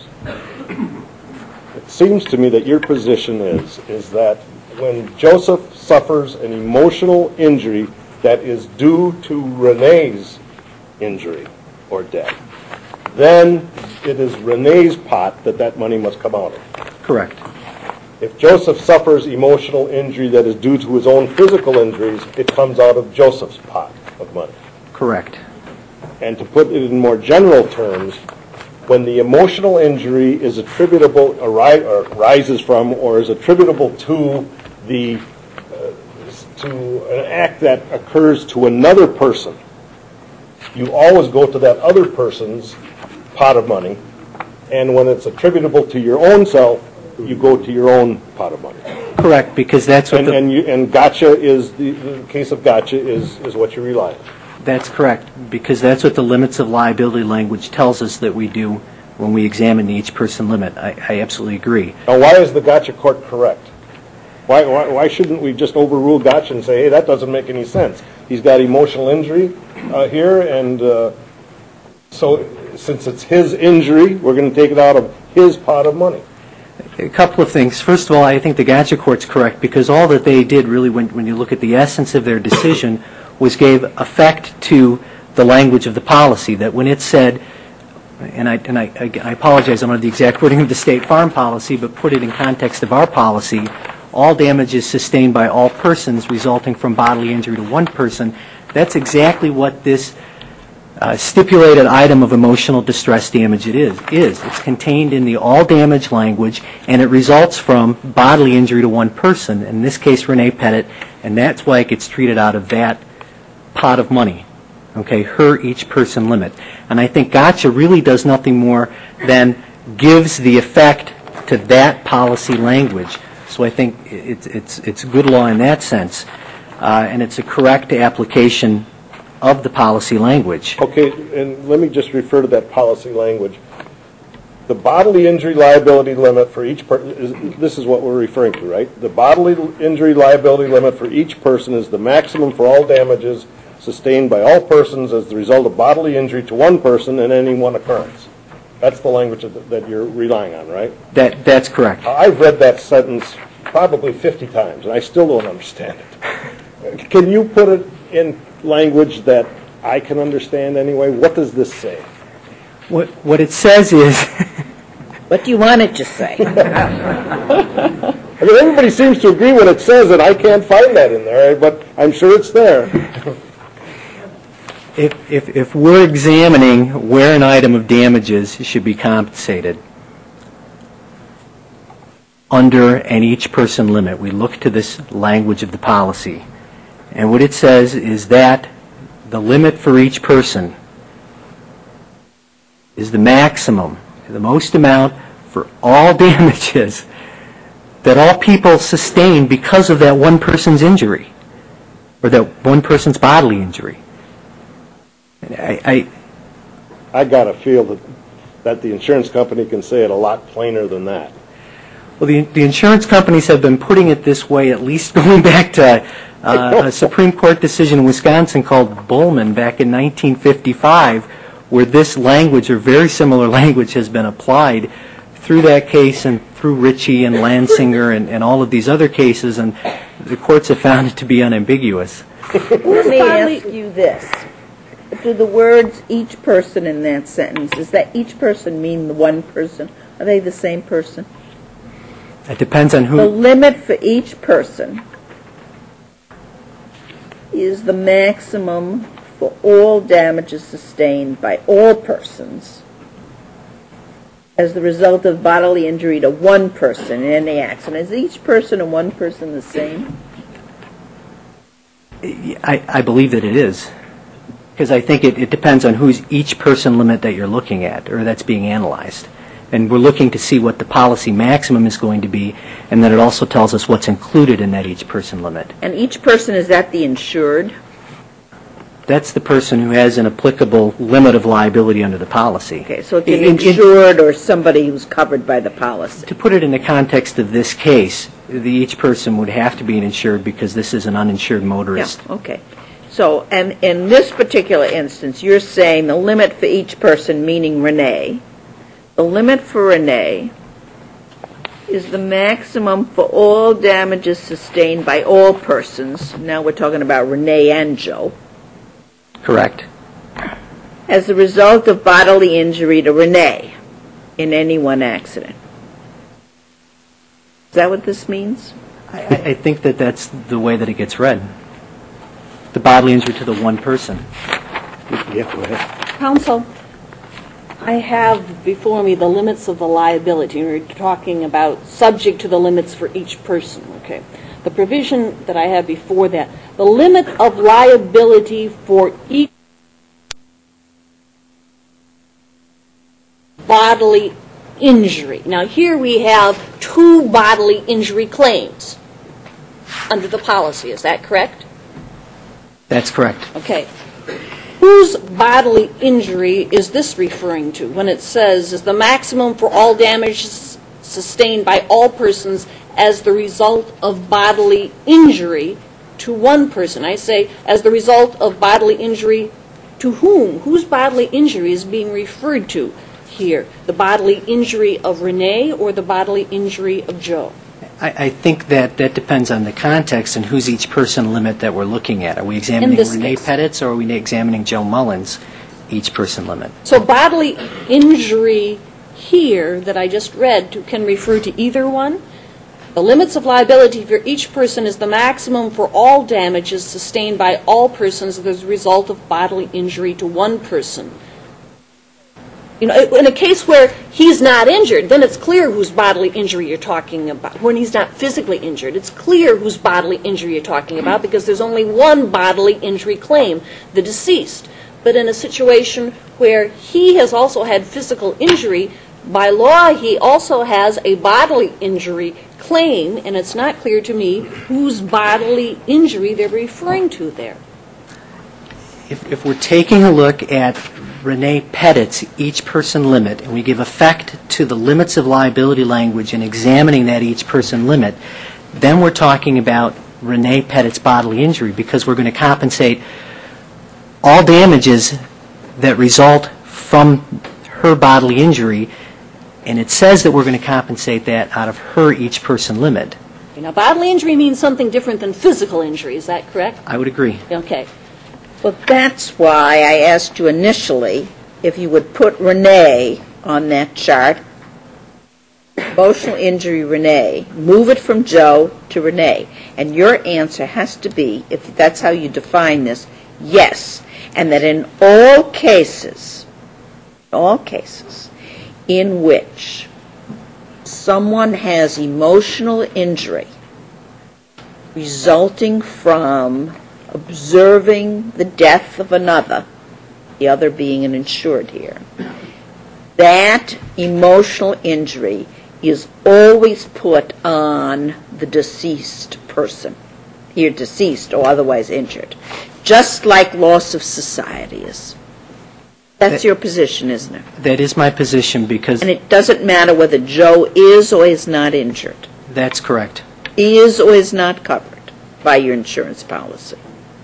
It seems to me that your position is, is that when Joseph suffers an emotional injury that is due to Renee's injury or death, then it is Renee's pot that that money must come out of. Correct. If Joseph suffers emotional injury that is due to his own physical injuries, it comes out of Joseph's pot of money. Correct. And to put it in more general terms, when the emotional injury is attributable, or arises from, or is attributable to the uh, to an act that occurs to another person, you always go to that other person's pot of money, and when it's attributable to your own self, you go to your own pot of money. Correct, because that's what and the... And, you, and gotcha is, the, the case of gotcha is, is what you rely on. That's correct, because that's what the limits of liability language tells us that we do when we examine the each person limit. I, I absolutely agree. Now, why is the gotcha court correct? Why, why, why shouldn't we just overrule gotcha and say, hey, that doesn't make any sense? He's got emotional injury uh, here, and uh, so since it's his injury, we're going to take it out of his pot of money. A couple of things. First of all, I think the gotcha court's correct, because all that they did really, when, when you look at the essence of their decision, was gave effect to the language of the policy, that when it said, and I, and I, I apologize, I don't have the exact wording of the State Farm policy, but put it in context of our policy, all damage is sustained by all persons resulting from bodily injury to one person. That's exactly what this uh, stipulated item of emotional distress damage it is, is. It's contained in the all damage language, and it results from bodily injury to one person, in this case Renee Pettit, and that's why it gets treated out of that pot of money, okay, her each person limit. And I think gotcha really does nothing more than gives the effect to that policy language. So I think it's it's it's good law in that sense. uh, and it's a correct application of the policy language. Okay, and let me just refer to that policy language. The bodily injury liability limit for each person, this is what we're referring to, right? The bodily injury liability limit for each person is the maximum for all damages sustained by all persons as the result of bodily injury to one person in any one occurrence. That's the language that you're relying on, right? That That's correct. I've read that sentence probably fifty times, and I still don't understand it. Can you put it in language that I can understand anyway? What does this say? What, what it says is... What do you want it to say? I mean, everybody seems to agree what it says, and I can't find that in there, but I'm sure it's there. If, if, if we're examining where an item of damages should be compensated under an each person limit, we look to this language of the policy. And what it says is that the limit for each person is the maximum, the most amount for all damages that all people sustain because of that one person's injury or that one person's bodily injury. I, I, I got to feel that, that the insurance company can say it a lot plainer than that. Well, the, the insurance companies have been putting it this way at least going back to uh, a Supreme Court decision in Wisconsin called Bowman back in nineteen fifty-five, where this language or very similar language has been applied through that case and through Ritchie and Lansinger and, and all of these other cases, and the courts have found it to be unambiguous. Let me ask you this. Do the words each person in that sentence, does that each person mean the one person? Are they the same person? It depends on who... The limit for each person is the maximum for all damages sustained by all persons as the result of bodily injury to one person in any accident. Is each person and one person the same? I, I believe that it is. Because I think it, it depends on who's each person limit that you're looking at or that's being analyzed. And we're looking to see what the policy maximum is going to be, and then it also tells us what's included in that each person limit. And each person, is that the insured? That's the person who has an applicable limit of liability under the policy. Okay, so it's an In- in- insured or somebody who's covered by the policy. To put it in the context of this case, the each person would have to be an insured because this is an uninsured motorist. Yeah, okay. So, and in this particular instance, you're saying the limit for each person, meaning Renee, the limit for Renee is the maximum for all damages sustained by all persons. Now we're talking about Renee and Joe. Correct. As a result of bodily injury to Renee in any one accident. Is that what this means? I, I think that that's the way that it gets read. The bodily injury to the one person. Yeah, go ahead. Counsel, I have before me the limits of the liability. We're talking about subject to the limits for each person, okay? The provision that I have before that, the limit of liability for each bodily injury. Now here we have two bodily injury claims under the policy. Is that correct? That's correct. Okay. Whose bodily injury is this referring to when it says is the maximum for all damages sustained by all persons as the result of bodily injury to one person? I say as the result of bodily injury to whom? Whose bodily injury is being referred to here? The bodily injury of Renee or the bodily injury of Joe? I, I think that that depends on the context and who's each person limit that we're looking at. Are we examining Renee case. Pettit's or are we examining Joe Mullins' each person limit? So bodily injury here that I just read to, can refer to either one. The limits of liability for each person is the maximum for all damages sustained by all persons as a result of bodily injury to one person. You know, in a case where he's not injured, then it's clear whose bodily injury you're talking about. When he's not physically injured, it's clear whose bodily injury you're talking about because there's only one bodily injury claim, the deceased. But in a situation where he has also had physical injury by law, he also has a bodily injury claim, and it's not clear to me whose bodily injury they're referring to there. If, if we're taking a look at Renee Pettit's each person limit, and we give effect to the limits of liability language and examining that each person limit, then we're talking about Renee Pettit's bodily injury, because we're going to compensate all damages that result from her bodily injury, and it says that we're going to compensate that out of her each person limit. Now, bodily injury means something different than physical injury. Is that correct? I would agree. Okay. Well, that's why I asked you initially if you would put Renee on that chart, emotional injury Renee, move it from Joe to Renee. And your answer has to be, if that's how you define this, yes. And that in all cases, all cases in which someone has emotional injury resulting from observing the death of another, the other being an insured here, that emotional injury is always put on the deceased person, here deceased or otherwise injured, just like loss of society is. That's That- your position, isn't it? That is my position, because And it doesn't matter whether Joe is or is not injured, that's correct. is or is not covered by your insurance policy.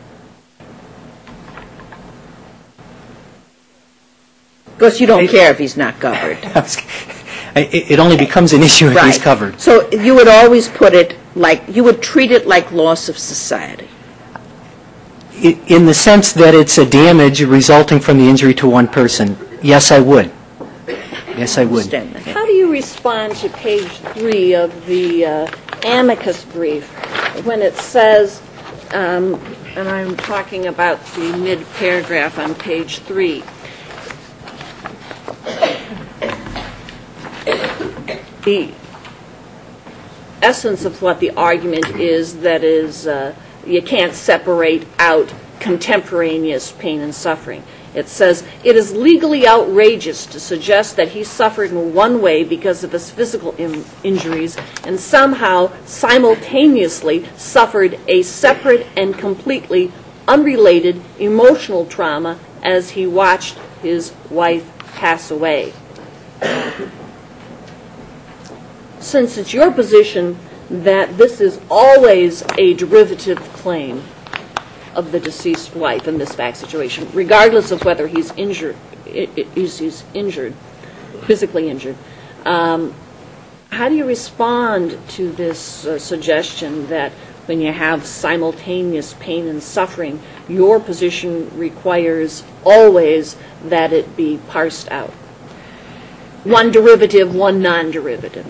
Of course, you don't care if he's not covered. It it only becomes an issue if he's Right. covered. So you would always put it like, you would treat it like loss of society. I- In the sense that it's a damage resulting from the injury to one person, yes, I would. Yes, I would. Understand that. How do you respond to page three of the uh, amicus brief when it says, um, and I'm talking about the mid-paragraph on page three, the essence of what the argument is that is uh, you can't separate out contemporaneous pain and suffering. It says, it is legally outrageous to suggest that he suffered in one way because of his physical in- injuries and somehow simultaneously suffered a separate and completely unrelated emotional trauma as he watched his wife pass away. Since it's your position that this is always a derivative claim of the deceased wife in this fact situation, regardless of whether he's injured, is he's injured, physically injured, um, how do you respond to this uh, suggestion that when you have simultaneous pain and suffering, your position requires always that it be parsed out? One derivative, one non-derivative.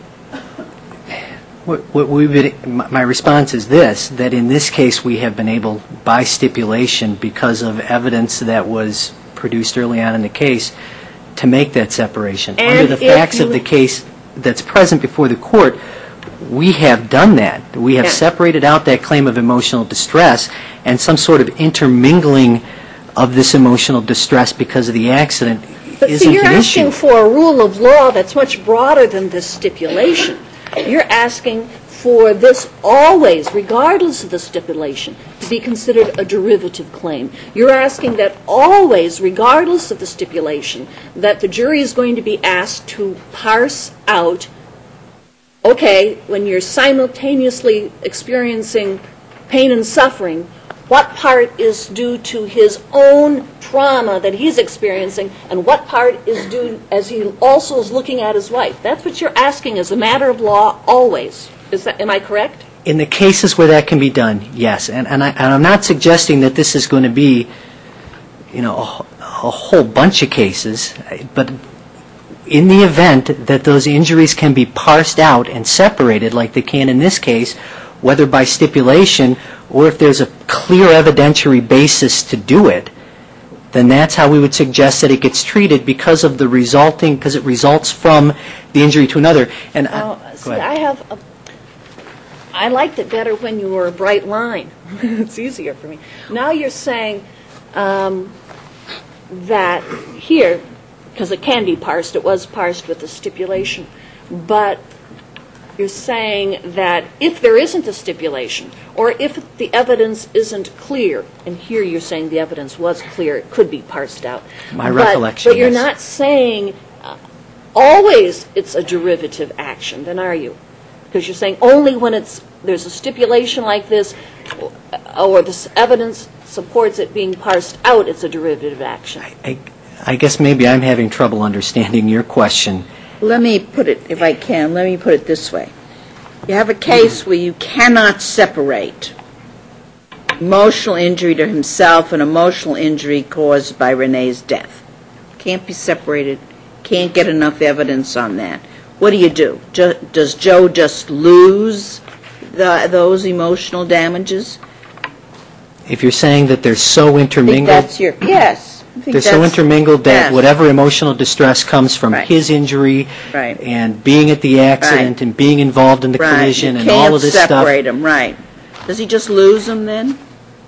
What, what we would, my response is this, that in this case we have been able, by stipulation, because of evidence that was produced early on in the case, to make that separation. And Under the if facts you- of the case that's present before the court, we have done that. We have Yeah. separated out that claim of emotional distress and some sort of intermingling of this emotional distress because of the accident But isn't see, you're an asking issue. for a rule of law that's much broader than this stipulation. You're asking for this always, regardless of the stipulation, to be considered a derivative claim. You're asking that always, regardless of the stipulation, that the jury is going to be asked to parse out, okay, when you're simultaneously experiencing pain and suffering, what part is due to his own trauma that he's experiencing, and what part is due as he also is looking at his wife. That's what you're asking as a matter of law always. Is that, am I correct? In the cases where that can be done, yes. And, and, I, and I'm not suggesting that this is going to be, you know, a, a whole bunch of cases, but in the event that those injuries can be parsed out and separated like they can in this case, whether by stipulation or if there's a clear evidentiary basis to do it, then that's how we would suggest that it gets treated because of the resulting, because it results from the injury to another. And I- Oh, go see, ahead. I have a, I liked it better when you were a bright line. It's easier for me. Now you're saying um, that here, because it can be parsed. It was parsed with a stipulation. But you're saying that if there isn't a stipulation, or if the evidence isn't clear, and here you're saying the evidence was clear, it could be parsed out. My but, recollection, But you're yes. not saying uh, always it's a derivative action, then are you? Because you're saying only when it's there's a stipulation like this, or this evidence supports it being parsed out, it's a derivative action. I, I guess maybe I'm having trouble understanding your question. Let me put it, if I can, let me put it this way. You have a case where you cannot separate emotional injury to himself and emotional injury caused by Renee's death. Can't be separated, can't get enough evidence on that. What do you do? Jo- does Joe just lose the, those emotional damages? If you're saying that they're so I think intermingled, that's your, yes. I think they're so that's- intermingled that yes. whatever emotional distress comes from Right. his injury Right. and being at the accident Right. and being involved in the Right. collision You and all of this Can't stuff. separate them, right. Does he just lose them then?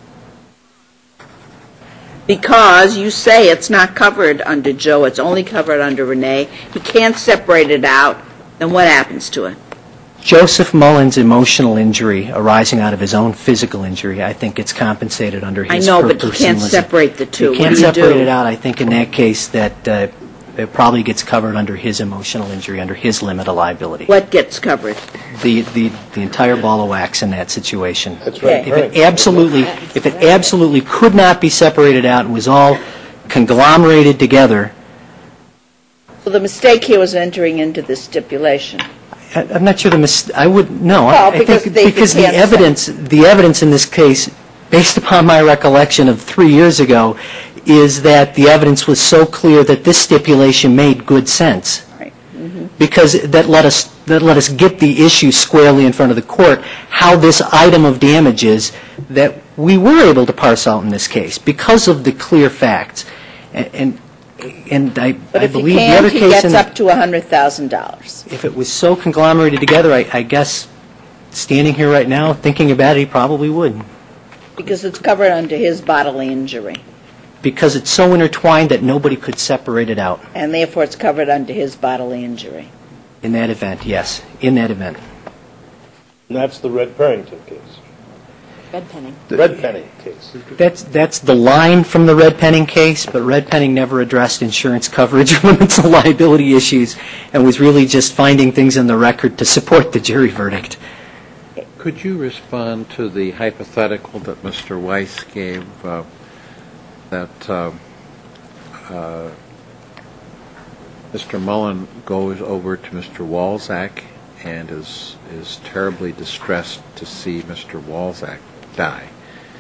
Because you say it's not covered under Joe, it's only covered under Renee. He can't separate it out, then what happens to it? Joseph Mullen's emotional injury arising out of his own physical injury, I think it's compensated under I his know, per but you person can't limit. separate the two. You What can't do you separate do? it out. I think in that case that uh, it probably gets covered under his emotional injury, under his limit of liability. What gets covered? The, the, the entire ball of wax in that situation. That's right. If it absolutely, if it absolutely could not be separated out and was all conglomerated together, So the mistake here was entering into this stipulation. I- I'm not sure the mis, I would, no. I- Well, I because think they because the can't say. evidence, the evidence in this case, based upon my recollection of three years ago, is that the evidence was so clear that this stipulation made good sense. Right. Because that let us, that let us get the issue squarely in front of the court, how this item of damages that we were able to parse out in this case, because of the clear facts. And, and and I, But I if he believe the can't, other he case gets in up to one hundred thousand dollars. if it was so conglomerated together, I, I guess, standing here right now, thinking about it, he probably would. Because it's covered under his bodily injury. Because it's so intertwined that nobody could separate it out. And therefore it's covered under his bodily injury. In that event, yes. In that event. And that's the Red Pennington case. Red penny. The Red Penning case. That's that's the line from the Red Penning case, but Red Penning never addressed insurance coverage limits and liability issues and was really just finding things in the record to support the jury verdict. Could you respond to the hypothetical that Mister Weiss gave, uh, that uh, uh, Mister Mullen goes over to Mister Walczak and is is terribly distressed to see Mister Walczak die?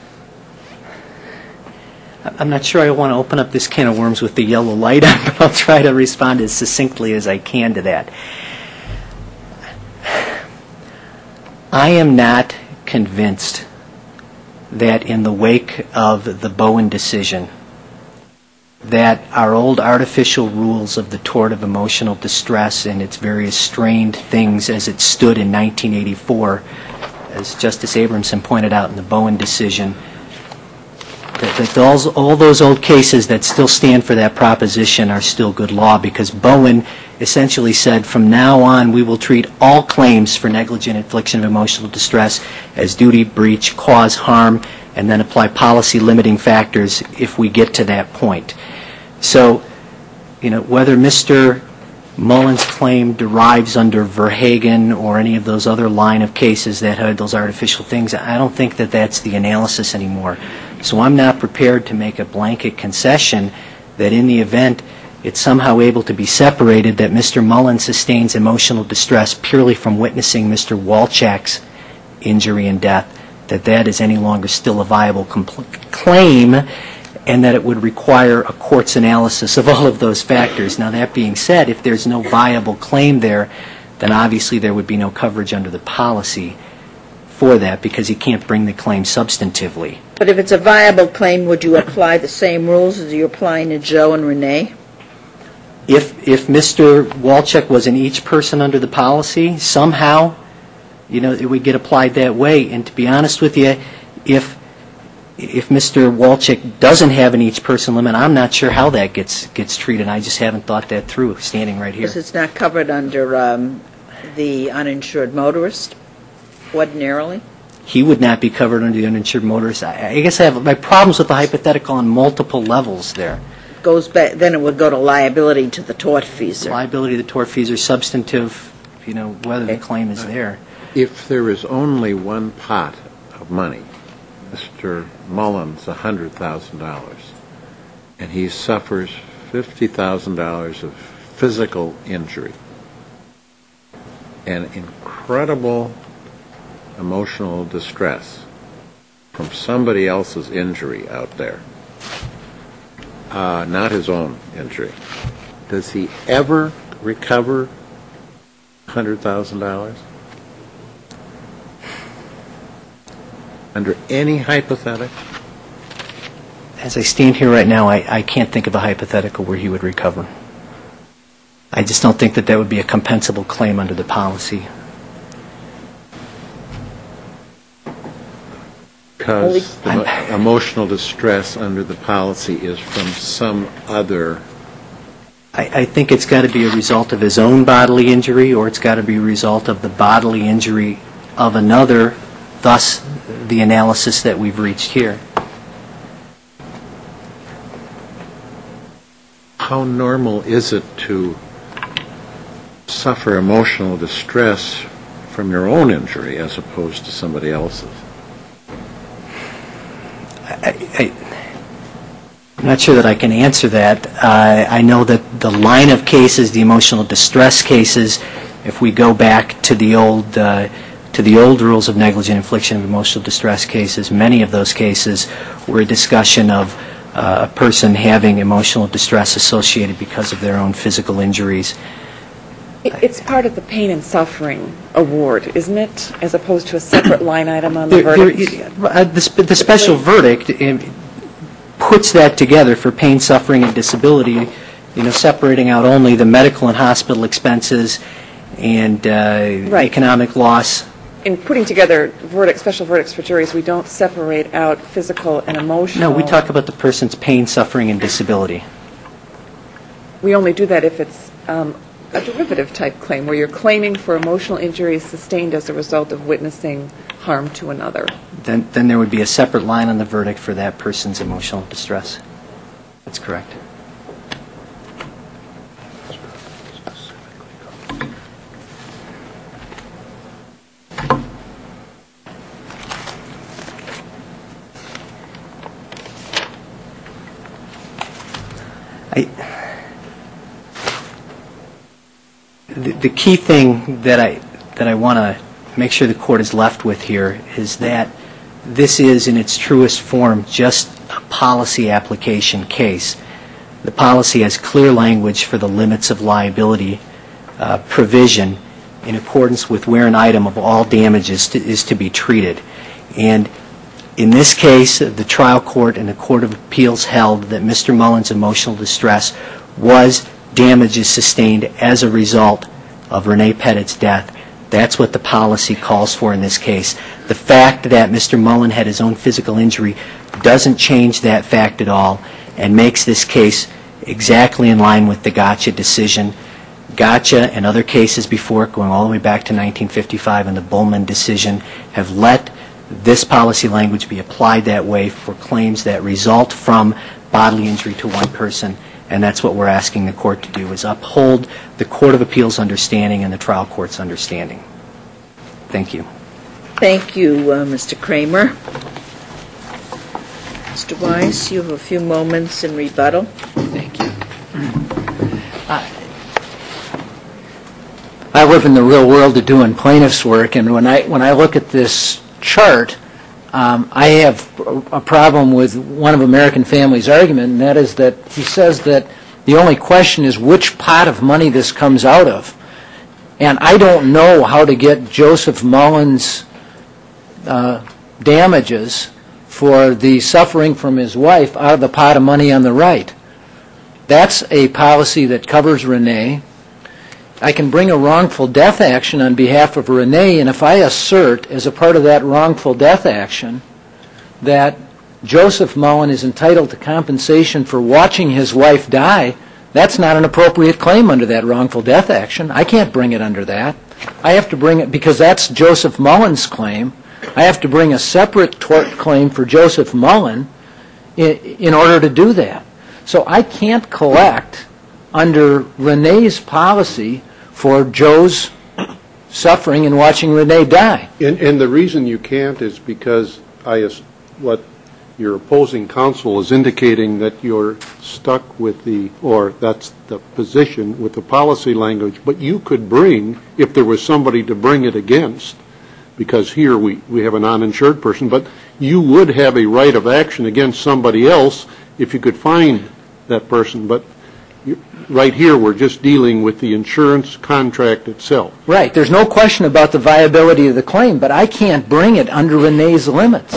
I'm not sure I want to open up this can of worms with the yellow light on, but I'll try to respond as succinctly as I can to that. I am not convinced that in the wake of the Bowen decision, that our old artificial rules of the tort of emotional distress and its various strained things as it stood in nineteen eighty-four, as Justice Abramson pointed out in the Bowen decision, that, that those, all those old cases that still stand for that proposition are still good law, because Bowen essentially said from now on we will treat all claims for negligent infliction of emotional distress as duty, breach, cause harm, and then apply policy limiting factors if we get to that point. So, you know, whether Mister Mullen's claim derives under Verhagen or any of those other line of cases that had those artificial things, I don't think that that's the analysis anymore. So I'm not prepared to make a blanket concession that in the event it's somehow able to be separated, that Mister Mullen sustains emotional distress purely from witnessing Mister Walczak's injury and death, that that is any longer still a viable compl- claim, and that it would require a court's analysis of all of those factors. Now, that being said, if there's no viable claim there, then obviously there would be no coverage under the policy for that, because he can't bring the claim substantively. But if it's a viable claim, would you apply the same rules as you're applying to Joe and Renee? If if Mister Walczak was in each person under the policy, somehow, you know, it would get applied that way. And to be honest with you, if if Mister Walczyk doesn't have an each person limit, I'm not sure how that gets gets treated. I just haven't thought that through standing right here. Because it's not covered under um, the uninsured motorist ordinarily? He would not be covered under the uninsured motorist. I, I guess I have my problems with the hypothetical on multiple levels there. Goes back, then it would go to liability to the tortfeasor. Liability to the tortfeasor, substantive, you know, whether the claim is there. If there is only one pot of money, Mister Mullins one hundred thousand dollars, and he suffers fifty thousand dollars of physical injury and incredible emotional distress from somebody else's injury out there, uh, not his own injury, does he ever recover one hundred thousand dollars? Under any hypothetical? As I stand here right now, I, I can't think of a hypothetical where he would recover. I just don't think that that would be a compensable claim under the policy. Because the mo- emotional distress under the policy is from some other... I, I think it's got to be a result of his own bodily injury, or it's got to be a result of the bodily injury of another, thus the analysis that we've reached here. How normal is it to suffer emotional distress from your own injury as opposed to somebody else's? I, I, I'm not sure that I can answer that. Uh, I know that the line of cases, the emotional distress cases, if we go back to the old uh, to the old rules of negligent infliction of emotional distress cases, many of those cases were a discussion of uh, a person having emotional distress associated because of their own physical injuries. It's part of the pain and suffering award, isn't it, as opposed to a separate line item on the There, verdict? there, uh, the, the special verdict um, puts that together for pain, suffering, and disability, you know, separating out only the medical and hospital expenses and uh, Right. economic loss. In putting together verdict, special verdicts for juries, we don't separate out physical and emotional. No, we talk about the person's pain, suffering, and disability. We only do that if it's um, a derivative type claim, where you're claiming for emotional injuries sustained as a result of witnessing harm to another. Then, then there would be a separate line on the verdict for that person's emotional distress. That's correct. I, the, the key thing that I that I want to make sure the court is left with here is that this is, in its truest form, just a policy application case. The policy has clear language for the limits of liability uh, provision in accordance with where an item of all damages to, is to be treated. And in this case, the trial court and the Court of Appeals held that Mister Mullins' emotional distress was damages sustained as a result of Renee Pettit's death. That's what the policy calls for in this case. The fact that Mister Mullin had his own physical injury doesn't change that fact at all and makes this case exactly in line with the Gotcha decision. Gotcha and other cases before it, going all the way back to nineteen fifty-five and the Bullman decision, have let this policy language be applied that way for claims that result from bodily injury to one person. And that's what we're asking the court to do, is uphold the Court of Appeals understanding and the trial court's understanding. Thank you. Thank you, uh, Mister Kramer. Mister Weiss, you have a few moments in rebuttal. Thank you. I live in the real world of doing plaintiff's work, and when I when I look at this chart, um, I have a problem with one of American Family's argument, and that is that he says that the only question is which pot of money this comes out of. And I don't know how to get Joseph Mullins' uh, damages for the suffering from his wife out of the pot of money on the right. That's a policy that covers Renee. I can bring a wrongful death action on behalf of Renee, and if I assert as a part of that wrongful death action that Joseph Mullen is entitled to compensation for watching his wife die, that's not an appropriate claim under that wrongful death action. I can't bring it under that. I have to bring it, because that's Joseph Mullen's claim, I have to bring a separate tort claim for Joseph Mullen in, in order to do that. So I can't collect under Renee's policy for Joe's suffering and watching Renee die. And, and the reason you can't is because I, what your opposing counsel is indicating that you're stuck with the, or that's the position with the policy language, but you could bring, if there was somebody to bring it against, because here we, we have a non-insured person, but you would have a right of action against somebody else if you could find that person. But you, right here we're just dealing with the insurance contract itself. Right. There's no question about the viability of the claim, but I can't bring it under Renee's limits.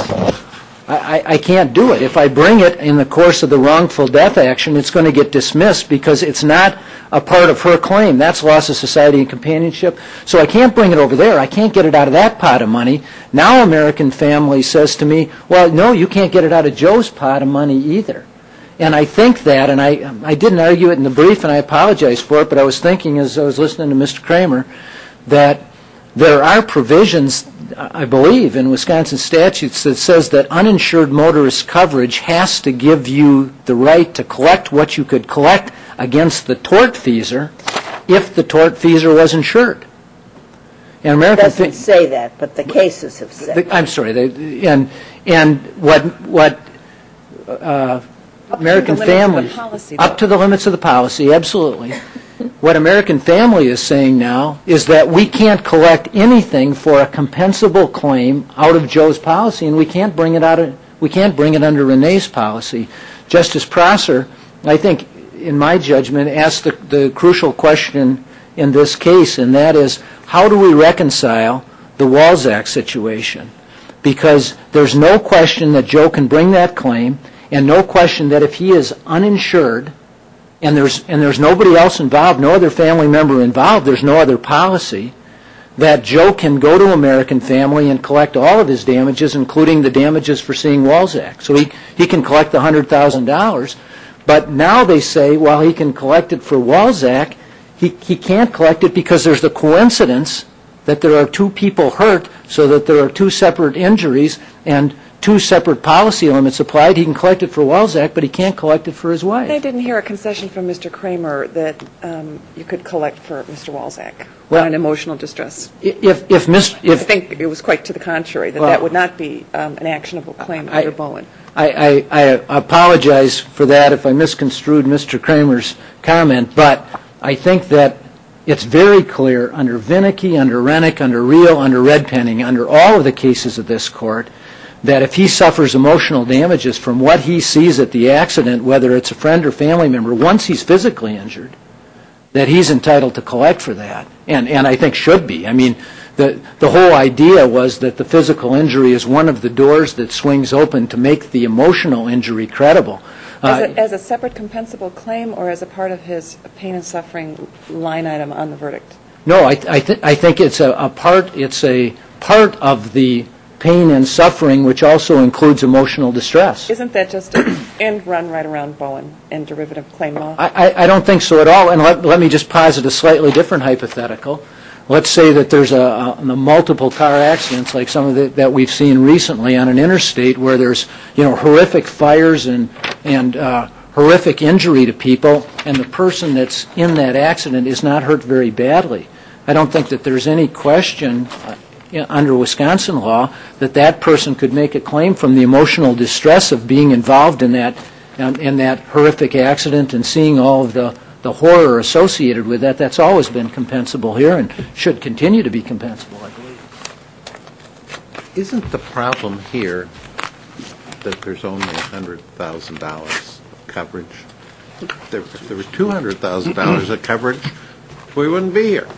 I, I, I can't do it. If I bring it in the course of the wrongful death action, it's going to get dismissed because it's not a part of her claim. That's loss of society and companionship. So I can't bring it over there. I can't get it out of that pot of money. Now American Family says to me, well, no, you can't get it out of Joe's pot of money either. And I think that, and I, I didn't argue it in the brief, and I apologize for it, but I was thinking as I was listening to Mister Kramer that there are provisions, I believe, in Wisconsin statutes that says that uninsured motorist coverage has to give you the right to collect what you could collect against the tortfeasor if the tortfeasor was insured. And American it doesn't say that, but the cases have said the, I'm sorry. They, and and what what uh, American Family up to the limits of the policy, absolutely. What American Family is saying now is that we can't collect anything for a compensable claim out of Joe's policy, and we can't bring it out of we can't bring it under Renee's policy. Justice Prosser, I think, in my judgment, asked the, the crucial question in this case, and that is, how do we reconcile the Walczak situation? Because there's no question that Joe can bring that claim, and no question that if he is uninsured, and there's and there's nobody else involved, no other family member involved, there's no other policy, that Joe can go to American Family and collect all of his damages, including the damages for seeing Walczak. So he, he can collect the one hundred thousand dollars. But now they say, while he can collect it for Walczak, he, he can't collect it because there's the coincidence that there are two people hurt, so that there are two separate injuries and two separate policy limits applied. He can collect it for Walczak, but he can't collect it for his wife. I didn't hear a concession from Mister Kramer that um, you could collect for Mister Walczak well, on emotional distress. If, if, Mister if I think it was quite to the contrary, that well, that would not be um, an actionable claim I, under Bowen. I, I, I apologize for that if I misconstrued Mister Kramer's comment, but I think that it's very clear under Vinicky, under Rennick, under Reel, under Redpenning, under all of the cases of this court, that if he suffers emotional damages from what he sees at the accident, whether it's a friend or family member, once he's physically injured, that he's entitled to collect for that, and, and I think should be. I mean, the, the whole idea was that the physical injury is one of the doors that swings open to make the emotional injury credible. As Uh, a, as a separate compensable claim or as a part of his pain and suffering line item on the verdict? No, I, I, th- I think it's a, a part, it's a part of the pain and suffering, which also includes emotional distress. Isn't that just an end run right around Bowen and derivative claim law? I, I, I don't think so at all, and let, let me just posit a slightly different hypothetical. Let's say that there's a, a, a multiple car accidents like some of the, that we've seen recently on an interstate where there's, you know, horrific fires and, and uh, horrific injury to people, and the person that's in that accident is not hurt very badly. I don't think that there's any question uh, under Wisconsin law that that person could make a claim from the emotional distress of being involved in that um, in that horrific accident and seeing all of the, the horror associated with that. That's always been compensable here and should continue to be compensable, I believe. Isn't the problem here that there's only one hundred thousand dollars of coverage? If there, if there were two hundred thousand dollars of coverage, we wouldn't be here.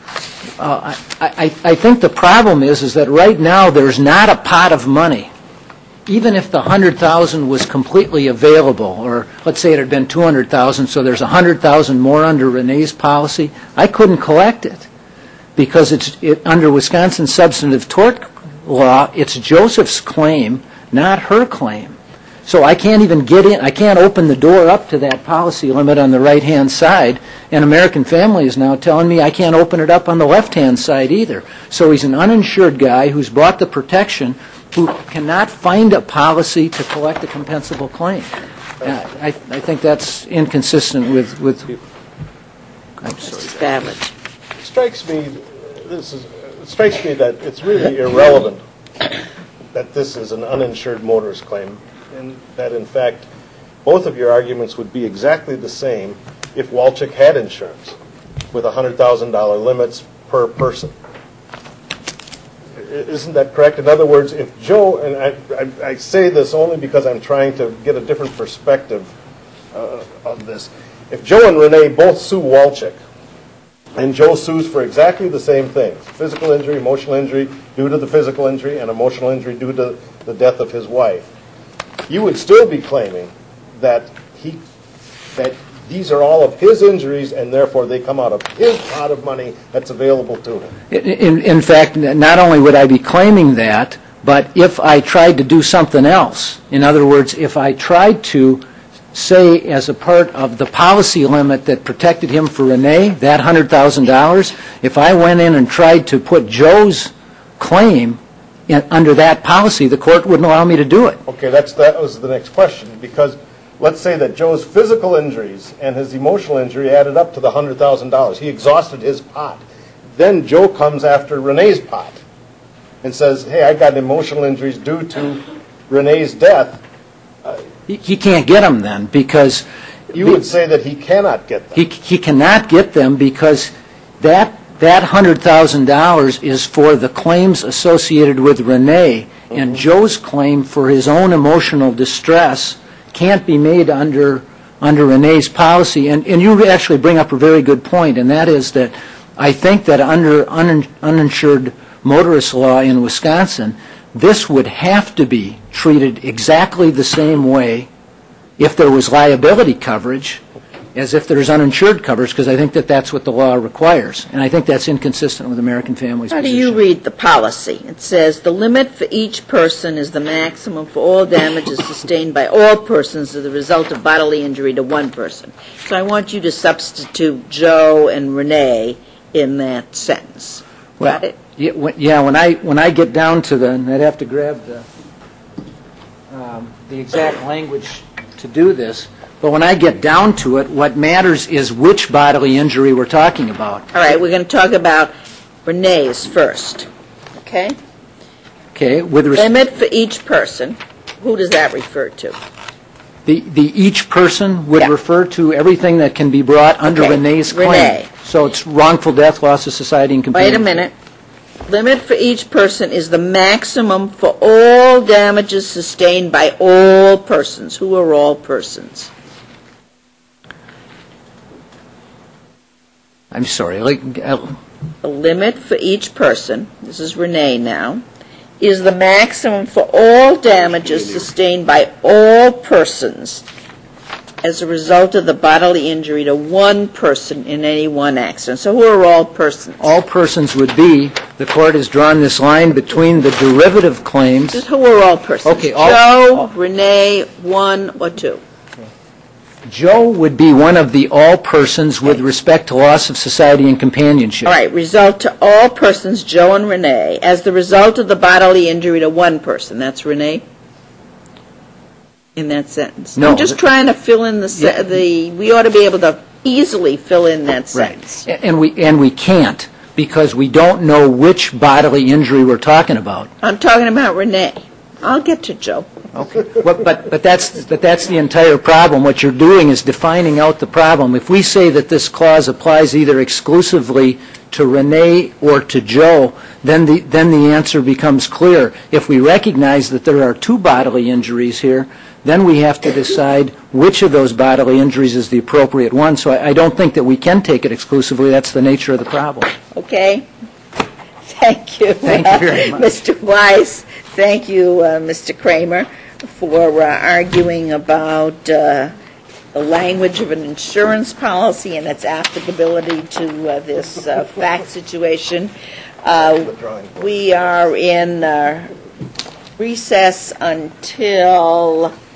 Uh, I, I, I think the problem is is that right now there's not a pot of money. Even if the one hundred thousand dollars was completely available, or let's say it had been two hundred thousand dollars, so there's one hundred thousand dollars more under Renee's policy, I couldn't collect it because it's it, under Wisconsin substantive tort law, it's Joseph's claim, not her claim. So I can't even get in, I can't open the door up to that policy limit on the right-hand side, and American Family is now telling me I can't open it up on the left-hand side either. So he's an uninsured guy who's bought the protection who cannot find a policy to collect a compensable claim. Uh, I, I think that's inconsistent with, with I'm sorry. Savage. It strikes me, this is, it strikes me that it's really irrelevant that this is an uninsured motorist claim, and that in fact both of your arguments would be exactly the same if Walchik had insurance with one hundred thousand dollars limits per person. Isn't that correct? In other words, if Joe, and I, I, I say this only because I'm trying to get a different perspective uh, of this. If Joe and Renee both sue Walchik, and Joe sues for exactly the same things, physical injury, emotional injury due to the physical injury, and emotional injury due to the death of his wife, you would still be claiming that he, that these are all of his injuries, and therefore they come out of his pot of money that's available to him. In, in fact, not only would I be claiming that, but if I tried to do something else, in other words, if I tried to say as a part of the policy limit that protected him for Renee, that one hundred thousand dollars, if I went in and tried to put Joe's claim in, under that policy, the court wouldn't allow me to do it. Okay, that's, that was the next question, because let's say that Joe's physical injuries and his emotional injury added up to the one hundred thousand dollars. He exhausted his pot. Then Joe comes after Renee's pot and says, hey, I got emotional injuries due to Renee's death. Uh, he, he can't get them then because... You would say that he cannot get them. He, he cannot get them because that, that one hundred thousand dollars is for the claims associated with Renee, mm-hmm. and Joe's claim for his own emotional distress can't be made under under Renee's policy. And, and you actually bring up a very good point, and that is that I think that under un, uninsured motorist law in Wisconsin, this would have to be treated exactly the same way if there was liability coverage as if there's uninsured coverage, because I think that that's what the law requires. And I think that's inconsistent with American Family's How position. do you read the policy? It says the limit for each person is the maximum for all damages sustained by all persons as a result of bodily injury to one person. So I want you to substitute Joe and Renee in that sentence. Well, Got it? Yeah, when, yeah, when I when I get down to the, and I'd have to grab the um, the exact language to do this, but when I get down to it, what matters is which bodily injury we're talking about. All right, we're going to talk about Renee's first. Okay? Okay, with res- Limit for each person. Who does that refer to? the the each person would Yeah. refer to everything that can be brought under Okay, Renee's claim. Renee. So it's wrongful death, loss of society, and Wait a companionship. minute. Limit for each person is the maximum for all damages sustained by all persons. Who are all persons? I'm sorry. Like, uh, The limit for each person, this is Renee now, is the maximum for all damages sustained by all persons as a result of the bodily injury to one person in any one accident. So who are all persons? all persons would be, the court has drawn this line between the derivative claims. Just who are all persons? Okay, all- Joe, all- Renee, one or two? Joe would be one of the all persons with respect to loss of society and companionship. All right, result to all persons, Joe and Renee, as the result of the bodily injury to one person. That's Renee? In that sentence. No. I'm just trying to fill in the, se- Yeah. the, we ought to be able to easily fill in that sentence. Right. And we, and we can't because we don't know which bodily injury we're talking about. I'm talking about Renee. I'll get to Joe. Okay. But, but, but that's, but that's the entire problem. What you're doing is defining out the problem. If we say that this clause applies either exclusively to Renee or to Joe, then the, then the answer becomes clear. If we recognize that there are two bodily injuries here, then we have to decide which of those bodily injuries is the appropriate one. So I, I don't think that we can take it exclusively. That's the nature of the problem. Okay? Thank you. Thank you very much. Mister Weiss, thank you, uh, Mister Kramer, for uh, arguing about uh, the language of an insurance policy and its applicability to uh, this uh, fact situation. Uh, we are in uh, recess until